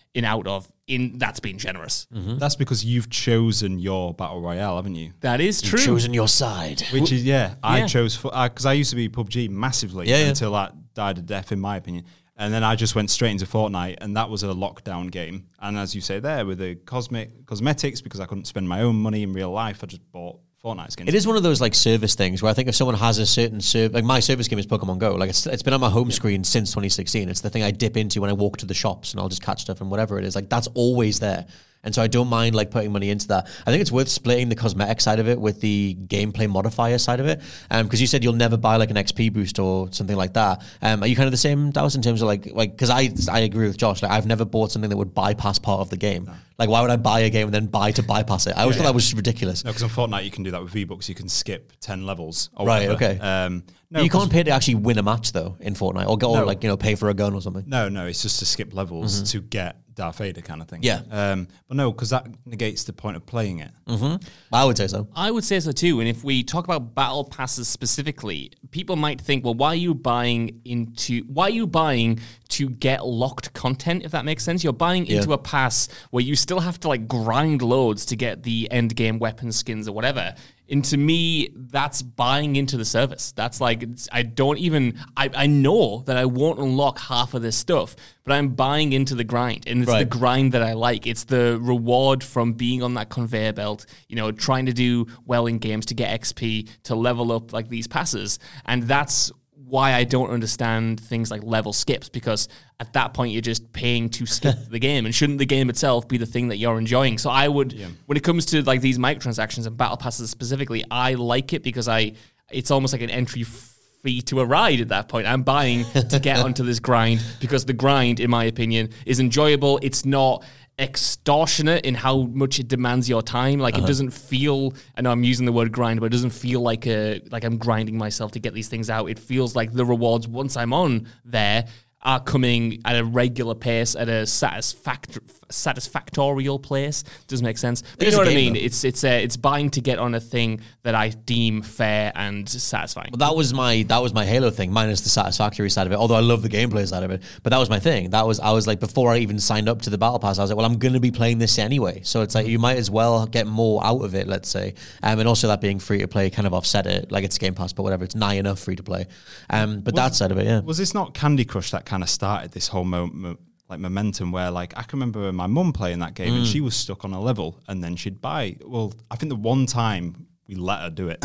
in out of. In that's being generous. Mm-hmm. That's because you've chosen your battle royale, haven't you? That is true. You've chosen your side. Which is yeah, I Yeah. chose for because I used to be P U B G massively Yeah, yeah. until that died a death, in my opinion. And then I just went straight into Fortnite, and that was a lockdown game. And as you say there, with the cosmic cosmetics, because I couldn't spend my own money in real life, I just bought Fortnite skins. It is one of those like service things where I think if someone has a certain serv like my service game is Pokemon Go. Like it's it's been on my home screen since twenty sixteen. It's the thing I dip into when I walk to the shops and I'll just catch stuff and whatever it is. Like that's always there. And so I don't mind like putting money into that. I think it's worth splitting the cosmetic side of it with the gameplay modifier side of it. Um, because you said you'll never buy like an X P boost or something like that. Um, are you kind of the same, Dallas, in terms of like like because I I agree with Josh. Like I've never bought something that would bypass part of the game. No. Like why would I buy a game and then buy to bypass it? I always yeah, thought yeah. that was ridiculous. No, because on Fortnite you can do that with V-Bucks. You can skip ten levels. Or right. whatever. Okay. Um, no, you can't pay to actually win a match though in Fortnite, or go no. or like you know pay for a gun or something. No, no, it's just to skip levels mm-hmm. to get Darth Vader kind of thing. Yeah. Um, but no, because that negates the point of playing it. Mm-hmm. I would say so. I would say so too. And if we talk about battle passes specifically, people might think, well, why are you buying into, why are you buying to get locked content, if that makes sense? You're buying yeah. into a pass where you still have to like grind loads to get the end game weapon skins or whatever. And to me, that's buying into the service. That's like, it's, I don't even, I, I know that I won't unlock half of this stuff, but I'm buying into the grind. And it's right. the grind that I like. It's the reward from being on that conveyor belt, you know, trying to do well in games to get X P, to level up like these passes. And that's why I don't understand things like level skips, because at that point you're just paying to skip the game, and shouldn't the game itself be the thing that you're enjoying? So I would, yeah. when it comes to like these microtransactions and battle passes specifically, I like it because I, it's almost like an entry fee to a ride at that point. I'm buying to get onto this grind because the grind, in my opinion, is enjoyable. It's not extortionate in how much it demands your time. Like uh-huh. it doesn't feel, I know I'm using the word grind, but it doesn't feel like a like I'm grinding myself to get these things out. It feels like the rewards once I'm on there are coming at a regular pace, at a satisfact- satisfactorial place. Doesn't make sense. But you know what I mean? Though. It's it's uh, it's buying to get on a thing that I deem fair and satisfying. Well, that was my that was my Halo thing, minus the satisfactory side of it. Although I love the gameplay side of it, but that was my thing. That was I was like before I even signed up to the Battle Pass, I was like, well, I'm going to be playing this anyway, so it's like you might as well get more out of it. Let's say, um, and also that being free to play kind of offset it. Like it's Game Pass, but whatever, it's nigh enough free to play. Um, but was, that side of it, yeah. Was this not Candy Crush that kind of started this whole mo- mo- like momentum where like I can remember my mum playing that game mm. and she was stuck on a level and then she'd buy, well, I think the one time we let her do it,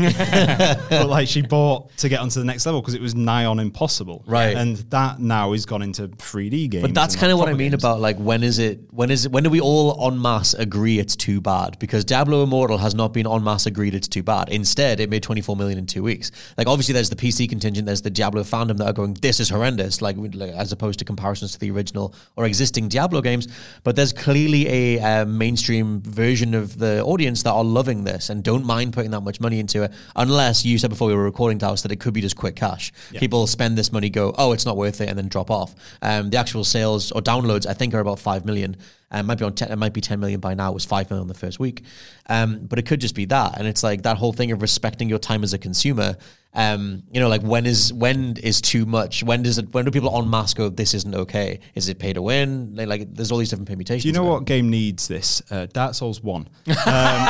but like she bought to get onto the next level because it was nigh on impossible, right? And that now has gone into three D games. But that's kind of like what I mean games. About like when is it when is it when do we all en masse agree it's too bad? Because Diablo Immortal has not been en masse agreed it's too bad. Instead, it made twenty-four million in two weeks. Like obviously, there's the P C contingent, there's the Diablo fandom that are going, this is horrendous. Like, like as opposed to comparisons to the original or existing Diablo games. But there's clearly a uh, mainstream version of the audience that are loving this and don't mind putting that much money into it, unless you said before we were recording, Dallas, that it could be just quick cash. Yeah. People spend this money, go, oh, it's not worth it, and then drop off. Um, the actual sales or downloads, I think, are about five million. Um, might be on ten, it might be ten million by now. It was five million the first week, um, but it could just be that. And it's like that whole thing of respecting your time as a consumer. Um, you know, like when is when is too much? When does it? When do people en masse go, this isn't okay? Is it pay to win? Like, like there's all these different permutations. Do you know what game needs this? Uh, Dark Souls one. Um,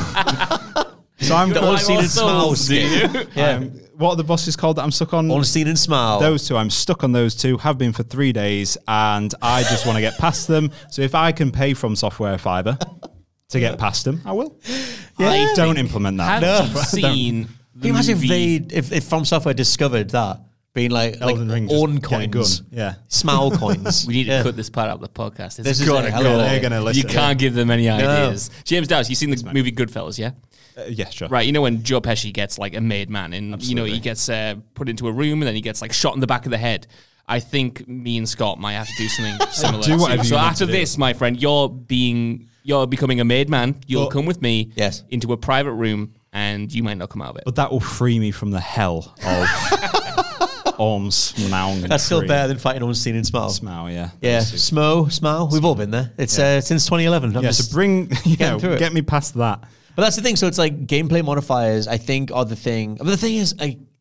So I'm the Ornstein and Smaug, do you? Yeah. Um, what are the bosses called that I'm stuck on? Ornstein and Smaug. Those two. I'm stuck on those two. Have been for three days, and I just want to get past them. So if I can pay From Software Fiver to get past them, I will. Yeah. I don't implement that. Have no. seen? Can you imagine if they, if, if From Software discovered that? Being like, like Orn coins, yeah, Smaug coins. We need to yeah. cut this part out of the podcast. It's this is gonna go. They're gonna listen. You can't yeah. give them any ideas. No. James Dowse, you seen the That's movie Goodfellas, yeah? Uh, yeah, sure. Right, you know when Joe Pesci gets like a made man, and Absolutely. you know he gets uh, put into a room, and then he gets like shot in the back of the head. I think me and Scott might have to do something similar. Do whatever so you after need to this, do. my friend, you're being you're becoming a made man. You'll well, come with me yes. into a private room, and you might not come out of it. But that will free me from the hell of. Orm, Smaug, That's still free. better than fighting Ornstein and Smaug. Smaug, yeah. Yeah, Smo, Smaug. We've all been there. It's yeah. uh, since twenty eleven. I'm yeah, so bring, yeah, get it. me past that. But that's the thing. So it's like gameplay modifiers, I think, are the thing. But the thing is, like,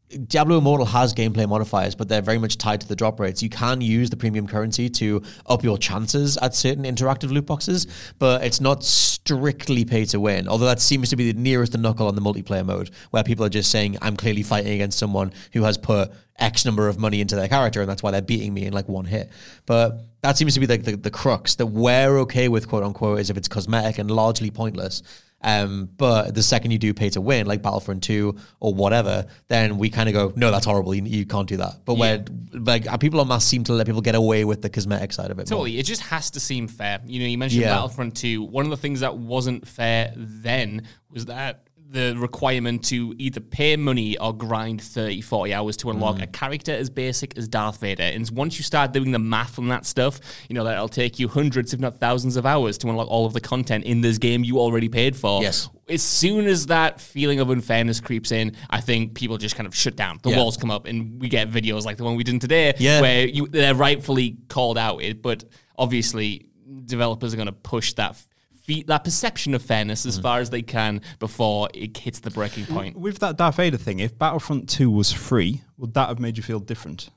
Diablo Immortal has gameplay modifiers, but they're very much tied to the drop rates. You can use the premium currency to up your chances at certain interactive loot boxes, but it's not strictly pay to win, although that seems to be the nearest the knuckle on the multiplayer mode, where people are just saying, I'm clearly fighting against someone who has put X number of money into their character, and that's why they're beating me in like one hit. But that seems to be like the, the crux that we're okay with, quote unquote, is if it's cosmetic and largely pointless. Um, but the second you do pay to win, like Battlefront two or whatever, then we kind of go, no, that's horrible. You, you can't do that. But yeah. where like people on mass seem to let people get away with the cosmetic side of it. Totally, more. It just has to seem fair. You know, you mentioned Yeah. Battlefront two. One of the things that wasn't fair then was that the requirement to either pay money or grind thirty, forty hours to unlock mm. a character as basic as Darth Vader. And once you start doing the math on that stuff, you know, that'll take you hundreds, if not thousands of hours to unlock all of the content in this game you already paid for. Yes. As soon as that feeling of unfairness creeps in, I think people just kind of shut down. The Yeah. walls come up, and we get videos like the one we did today Yeah. where you, they're rightfully called out. It, but obviously, developers are going to push that f- that perception of fairness as mm. far as they can before it hits the breaking point. With that Darth Vader thing, if Battlefront two was free, would that have made you feel different?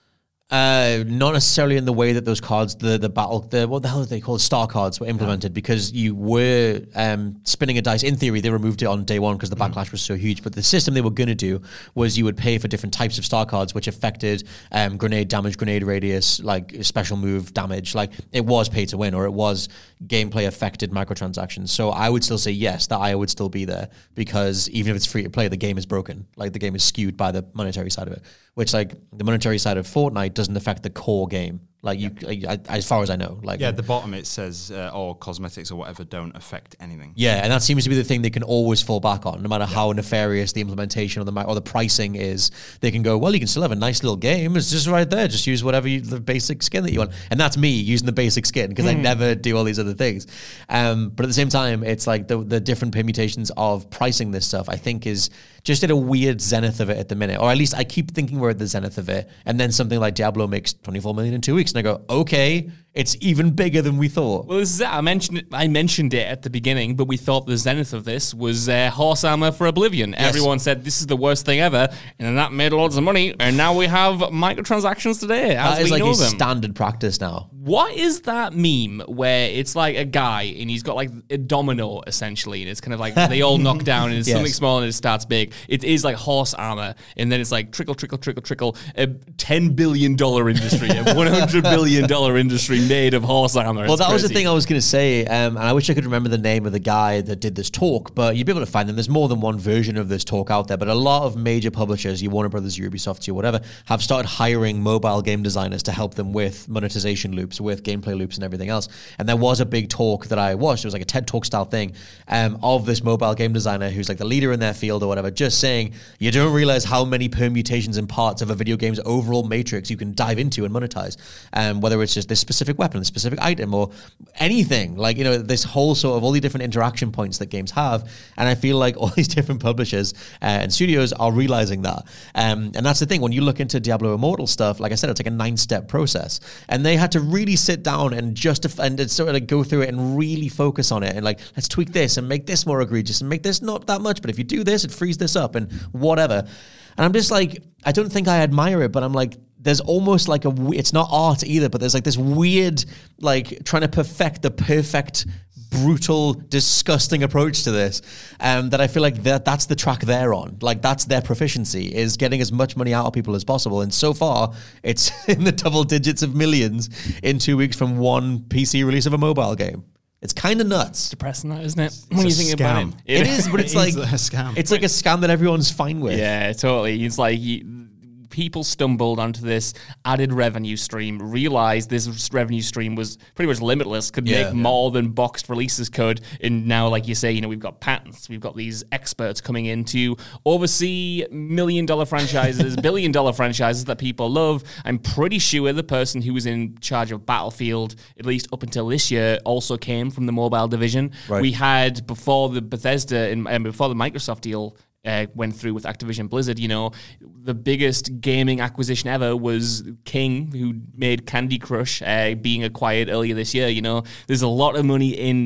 Uh, not necessarily in the way that those cards, the the battle, the what the hell are they called, star cards, were implemented, yeah. because you were um, spinning a dice. In theory, they removed it on day one because the mm. backlash was so huge. But the system they were going to do was you would pay for different types of star cards, which affected um, grenade damage, grenade radius, like special move damage. Like it was pay to win, or it was gameplay affected microtransactions. So I would still say yes, that I would still be there, because even if it's free to play, the game is broken. Like the game is skewed by the monetary side of it, which like the monetary side of Fortnite doesn't affect the core game. Like you, I, I, as far as I know, like yeah, at the bottom it says uh, all cosmetics or whatever don't affect anything. Yeah, and that seems to be the thing they can always fall back on, no matter yeah. how nefarious the implementation or the or the pricing is. They can go, well, you can still have a nice little game. It's just right there. Just use whatever you, the basic skin that you want, and that's me using the basic skin because mm. I never do all these other things. Um, but at the same time, it's like the the different permutations of pricing this stuff, I think, is just at a weird zenith of it at the minute, or at least I keep thinking we're at the zenith of it, and then something like Diablo makes twenty-four million in two weeks, and I go, okay, it's even bigger than we thought. Well, this is it. I mentioned it, I mentioned it at the beginning, but we thought the zenith of this was uh, horse armor for Oblivion. Yes. Everyone said this is the worst thing ever, and then that made loads of money, and now we have microtransactions today. As that is we like know a them. standard practice now. What is that meme where it's like a guy and he's got like a domino essentially, and it's kind of like they all knock down and it's yes. something small and it starts big. It is like horse armor, and then it's like trickle, trickle, trickle, trickle. A ten billion dollars industry, a one hundred billion dollars industry made of horse armor. Well, it's that crazy. was the thing I was going to say, um, and I wish I could remember the name of the guy that did this talk, but you'd be able to find them. There's more than one version of this talk out there, but a lot of major publishers, your Warner Brothers, your Ubisoft, your whatever, have started hiring mobile game designers to help them with monetization loops, with gameplay loops and everything else. And there was a big talk that I watched, it was like a TED Talk style thing, um, of this mobile game designer who's like the leader in their field or whatever, just saying, you don't realize how many permutations and parts of a video game's overall matrix you can dive into and monetize. Um, whether it's just this specific weapon, this specific item, or anything. Like, you know, this whole sort of all the different interaction points that games have. And I feel like all these different publishers uh, and studios are realizing that. Um, and that's the thing. When you look into Diablo Immortal stuff, like I said, it's like a nine-step process. And they had to really sit down and justify and sort of like go through it and really focus on it. And like, let's tweak this and make this more egregious and make this not that much. But if you do this, it frees this up and whatever. And I'm just like, I don't think I admire it, but I'm like, there's almost like a, it's not art either, but there's like this weird, like trying to perfect the perfect, brutal, disgusting approach to this. Um, that I feel like that that's the track they're on. Like that's their proficiency, is getting as much money out of people as possible. And so far, it's in the double digits of millions in two weeks from one P C release of a mobile game. It's kind of nuts. Depressing, that, isn't it? It's when a you think scam. about it. It is, but it's it like is a scam. It's like a scam that everyone's fine with. Yeah, totally. It's like you, people stumbled onto this added revenue stream, realized this revenue stream was pretty much limitless, could Yeah, make yeah. more than boxed releases could. And now, like you say, you know, we've got patents, we've got these experts coming in to oversee million dollar franchises, billion dollar franchises that people love. I'm pretty sure the person who was in charge of Battlefield, at least up until this year, also came from the mobile division. Right. We had, before the Bethesda and, and before the Microsoft deal Uh, went through with Activision Blizzard, you know, the biggest gaming acquisition ever was King, who made Candy Crush, uh, being acquired earlier this year. You know, there's a lot of money in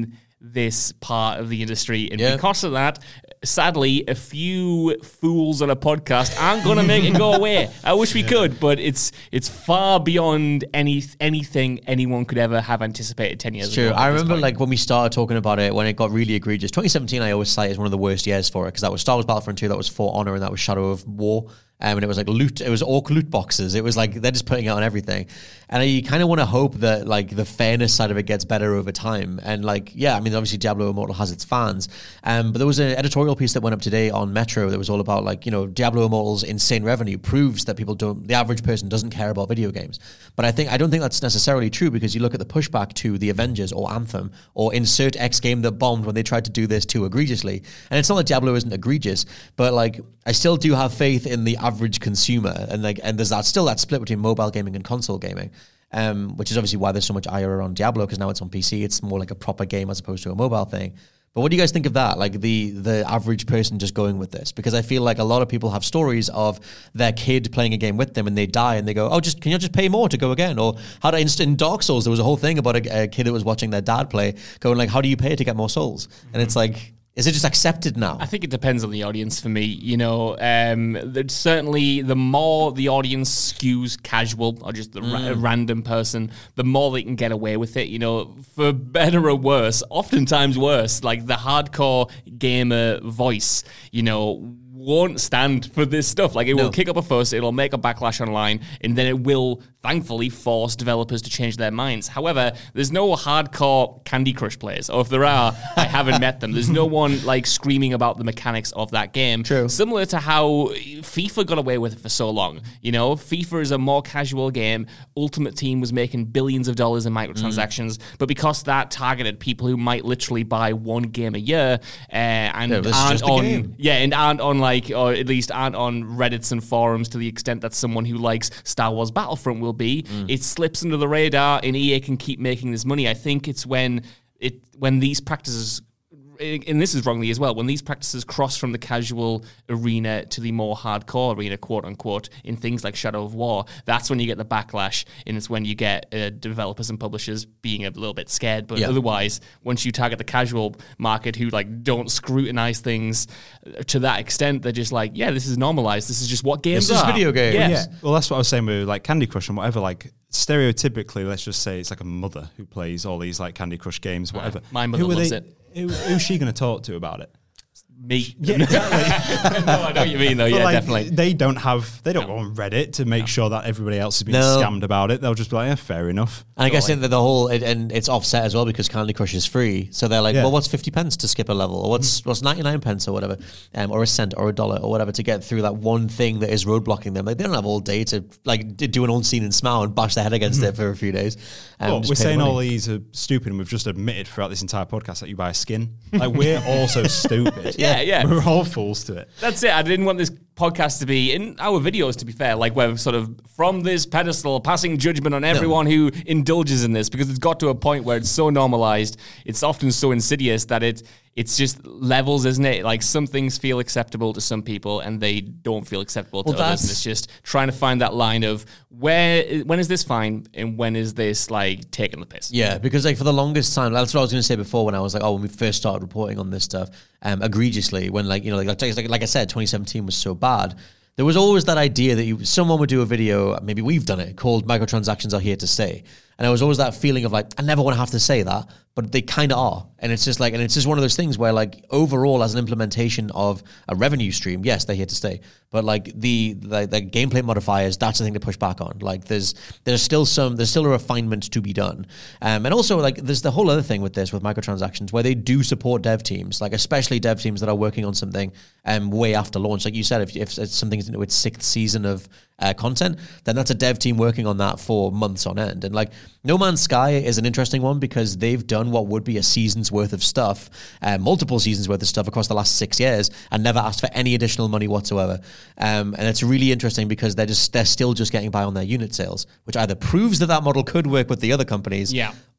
this part of the industry. And Yeah. because of that, sadly, a few fools on a podcast aren't going to make it go away. I wish we could, but it's it's far beyond any anything anyone could ever have anticipated ten years It's ago. true. I remember like when we started talking about it, when it got really egregious. twenty seventeen, I always cite as one of the worst years for it because that was Star Wars Battlefront two, that was For Honor, and that was Shadow of War. Um, and it was like loot, it was orc loot boxes. It was like they're just putting it on everything. And you kind of want to hope that like the fairness side of it gets better over time. And like, yeah, I mean, obviously Diablo Immortal has its fans. Um, but there was an editorial piece that went up today on Metro that was all about like, you know, Diablo Immortal's insane revenue proves that people don't, the average person doesn't care about video games. But I think, I don't think that's necessarily true because you look at the pushback to the Avengers or Anthem or insert X game that bombed when they tried to do this too egregiously. And it's not that Diablo isn't egregious, but like, I still do have faith in the average consumer, and like, and there's that still that split between mobile gaming and console gaming, um, which is obviously why there's so much ire around Diablo because now it's on P C. It's more like a proper game as opposed to a mobile thing. But what do you guys think of that? Like the the average person just going with this, because I feel like a lot of people have stories of their kid playing a game with them and they die and they go, oh, just can you just pay more to go again? Or how to instant in Dark Souls, there was a whole thing about a, a kid that was watching their dad play, going like, how do you pay to get more souls? Mm-hmm. And it's like, is it just accepted now? I think it depends on the audience for me. You know, um, certainly the more the audience skews casual or just the mm. ra- random person, the more they can get away with it. You know, for better or worse, oftentimes worse, like the hardcore gamer voice, you know, won't stand for this stuff. Like it no. will kick up a fuss, it'll make a backlash online, and then it will thankfully force developers to change their minds. However, there's no hardcore Candy Crush players, or if there are, I haven't met them. There's no one like screaming about the mechanics of that game. True. Similar to how FIFA got away with it for so long. You know, FIFA is a more casual game. Ultimate Team was making billions of dollars in microtransactions, mm. but because that targeted people who might literally buy one game a year uh, and yeah, aren't on, yeah, and aren't on like, or at least aren't on Reddits and forums to the extent that someone who likes Star Wars Battlefront will be, mm. it slips under the radar and E A can keep making this money. I think it's when it when these practices, and this is wrongly as well, when these practices cross from the casual arena to the more hardcore arena, quote unquote, in things like Shadow of War, that's when you get the backlash, and it's when you get uh, developers and publishers being a little bit scared. But yeah. otherwise, once you target the casual market who like don't scrutinize things to that extent, they're just like, yeah, this is normalized. This is just what games this are. This is video games. Yes. Yeah. Well, that's what I was saying with like Candy Crush and whatever, like stereotypically, let's just say it's like a mother who plays all these like Candy Crush games, whatever. Right. My mother who loves they, it. Who, who's she going to talk to about it? Me. Yeah, exactly. No, I know what you mean, though. But yeah, like, definitely. They don't have, they don't No. go on Reddit to make No. sure that everybody else is being No. scammed about it. They'll just be like, yeah, fair enough. And I guess like, in the, the whole, it, and it's offset as well because Candy Crush is free. So they're like, Yeah. well, what's fifty pence to skip a level? Or what's what's ninety-nine pence or whatever? Um, or a cent or a dollar or whatever to get through that one thing that is roadblocking them. Like they don't have all day to like d- do an unseen and smile and bash their head against it for a few days. Um, Well, just we're pay the saying money. all these are stupid, and we've just admitted throughout this entire podcast that you buy a skin. Like, we're also stupid. Yeah, yeah. We're all fools to it. That's it. I didn't want this podcast to be, in our videos, to be fair, like we're sort of from this pedestal passing judgment on everyone who indulges in this, because it's got to a point where it's so normalized, it's often so insidious that it it's just levels, isn't it? Like some things feel acceptable to some people and they don't feel acceptable to Well, others. And that's- it's just trying to find that line of where when is this fine and when is this like taking the piss? Yeah, because like for the longest time, that's what I was going to say before when I was like, oh, when we first started reporting on this stuff, um, egregiously, when like, you know, like, like, like I said, twenty seventeen was so bad. There was always that idea that you, someone would do a video, maybe we've done it, called Microtransactions Are Here to Stay. And there was always that feeling of like, I never want to have to say that, but they kind of are. And it's just like, and it's just one of those things where like overall as an implementation of a revenue stream, yes, they're here to stay. But like the, the, the gameplay modifiers, that's the thing to push back on. Like there's, there's still some, there's still a refinement to be done. Um, and also like there's the whole other thing with this, with microtransactions, where they do support dev teams, like especially dev teams that are working on something um, way after launch. Like you said, if, if it's something's into its sixth season of uh, content, then that's a dev team working on that for months on end. And like No Man's Sky is an interesting one because they've done what would be a season's worth of stuff, uh, multiple seasons worth of stuff across the last six years and never asked for any additional money whatsoever. Um, and it's really interesting because they're just they're still just getting by on their unit sales, which either proves that that model could work with the other companies, Yeah.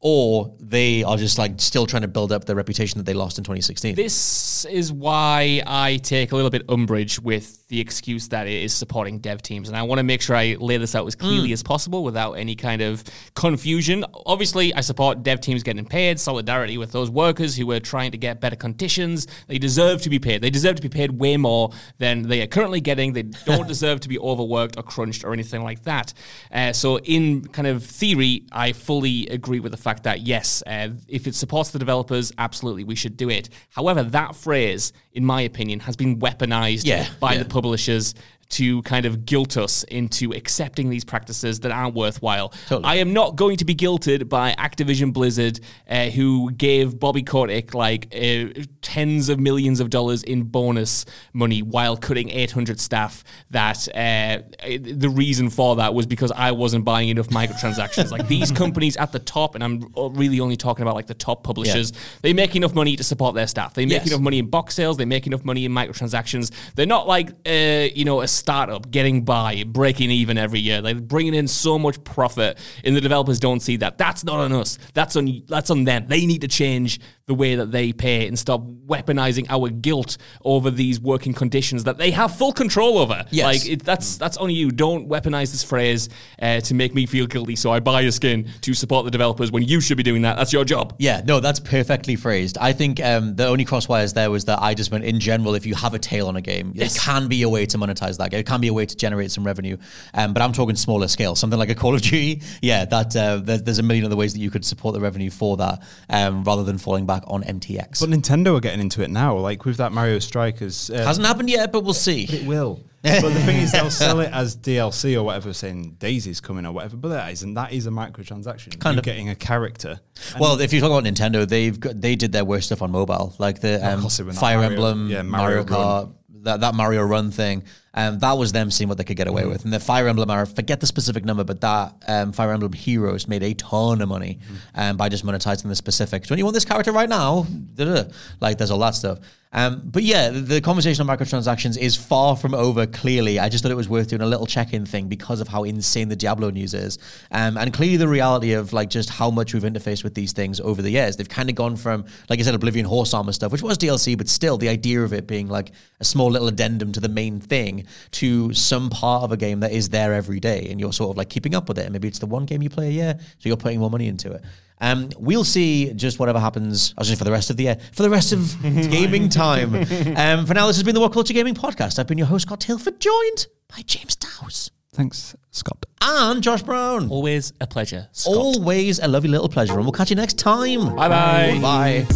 or they are just like still trying to build up the reputation that they lost in twenty sixteen. This is why I take a little bit umbrage with the excuse that it is supporting dev teams. And I want to make sure I lay this out as clearly mm. as possible without any kind of confusion. Obviously, I support dev teams getting paid, solidarity with those workers who are trying to get better conditions. They deserve to be paid. They deserve to be paid way more than they are currently getting. They don't deserve to be overworked or crunched or anything like that. Uh, so in kind of theory, I fully agree with the fact that yes, uh, if it supports the developers, absolutely, we should do it. However, that phrase, in my opinion, has been weaponized yeah, by yeah. the publishers to kind of guilt us into accepting these practices that aren't worthwhile. Totally. I am not going to be guilted by Activision Blizzard, uh, who gave Bobby Kotick like uh, tens of millions of dollars in bonus money while cutting eight hundred staff. That uh, the reason for that was because I wasn't buying enough microtransactions. Like these companies at the top, and I'm really only talking about like the top publishers, yeah. they make enough money to support their staff. They make yes. enough money in box sales. They make enough money in microtransactions. They're not like uh, you know a startup getting by, breaking even every year. They're bringing in so much profit, and the developers don't see that. That's not on us. That's on that's on them. They need to change the way that they pay and stop weaponizing our guilt over these working conditions that they have full control over. Yes. Like it, that's that's on you. Don't weaponize this phrase uh, to make me feel guilty. So I buy your skin to support the developers when you should be doing that. That's your job. Yeah, no, that's perfectly phrased. I think um, the only crosswires there was that I just meant in general, if you have a tail on a game, yes. it can be a way to monetize that game. It can be a way to generate some revenue. Um, but I'm talking smaller scale, something like a Call of Duty. Yeah, that uh, there's, there's a million other ways that you could support the revenue for that, um, rather than falling back on M T X. But Nintendo are getting into it now, like with that Mario Strikers. Uh, Hasn't happened yet, but we'll see. It will. But the thing is, they'll sell it as D L C or whatever, saying Daisy's coming or whatever. But that isn't. That is a microtransaction. Kind You're of getting a character. Well, if you talk about Nintendo, they've got, they did their worst stuff on mobile, like the um, Fire Mario, Emblem, yeah, Mario, Mario Kart. That, that Mario Run thing, um, that was them seeing what they could get away mm. with. And the Fire Emblem, I forget the specific number, but that um, Fire Emblem Heroes made a ton of money mm. um, by just monetizing the specifics. When you want this character right now, da-da, like there's all that stuff. Um, but yeah, the, the conversation on microtransactions is far from over, clearly. I just thought it was worth doing a little check-in thing because of how insane the Diablo news is. Um, and clearly the reality of like just how much we've interfaced with these things over the years. They've kind of gone from, like I said, Oblivion Horse Armor stuff, which was D L C, but still the idea of it being like a small little addendum to the main thing, to some part of a game that is there every day and you're sort of like keeping up with it. And maybe it's the one game you play a year, so you're putting more money into it. Um, we'll see just whatever happens, I was saying for the rest of the year, for the rest of gaming time. Um, for now, this has been the What Culture Gaming Podcast. I've been your host, Scott Tilford, joined by James Dowse. Thanks, Scott. And Josh Brown. Always a pleasure, Scott. Always a lovely little pleasure. And we'll catch you next time. Bye-bye. Bye.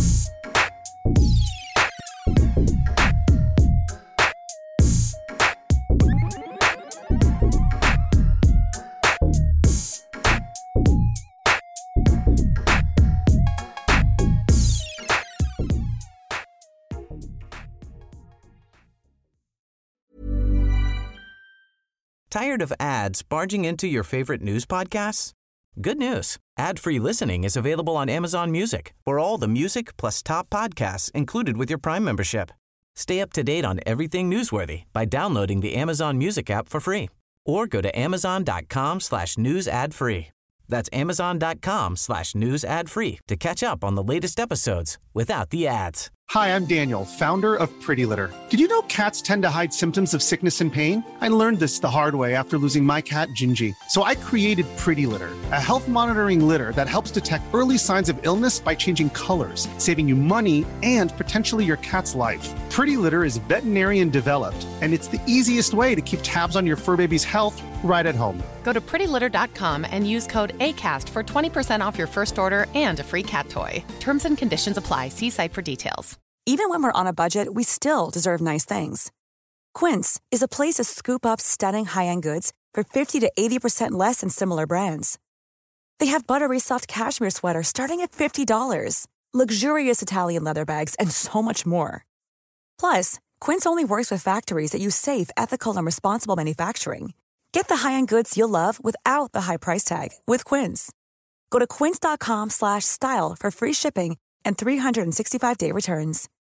Tired of ads barging into your favorite news podcasts? Good news. Ad-free listening is available on Amazon Music for all the music plus top podcasts included with your Prime membership. Stay up to date on everything newsworthy by downloading the Amazon Music app for free or go to amazon.com slash news ad free. That's amazon.com slash news ad free to catch up on the latest episodes without the ads. Hi, I'm Daniel, founder of Pretty Litter. Did you know cats tend to hide symptoms of sickness and pain? I learned this the hard way after losing my cat, Gingy. So I created Pretty Litter, a health monitoring litter that helps detect early signs of illness by changing colors, saving you money and potentially your cat's life. Pretty Litter is veterinarian developed, and it's the easiest way to keep tabs on your fur baby's health right at home. Go to pretty litter dot com and use code ACAST for twenty percent off your first order and a free cat toy. Terms and conditions apply. See site for details. Even when we're on a budget, we still deserve nice things. Quince is a place to scoop up stunning high-end goods for fifty to eighty percent less than similar brands. They have buttery soft cashmere sweaters starting at fifty dollars, luxurious Italian leather bags, and so much more. Plus, Quince only works with factories that use safe, ethical, and responsible manufacturing. Get the high-end goods you'll love without the high price tag with Quince. Go to quince.com slash style for free shipping and three sixty-five day returns.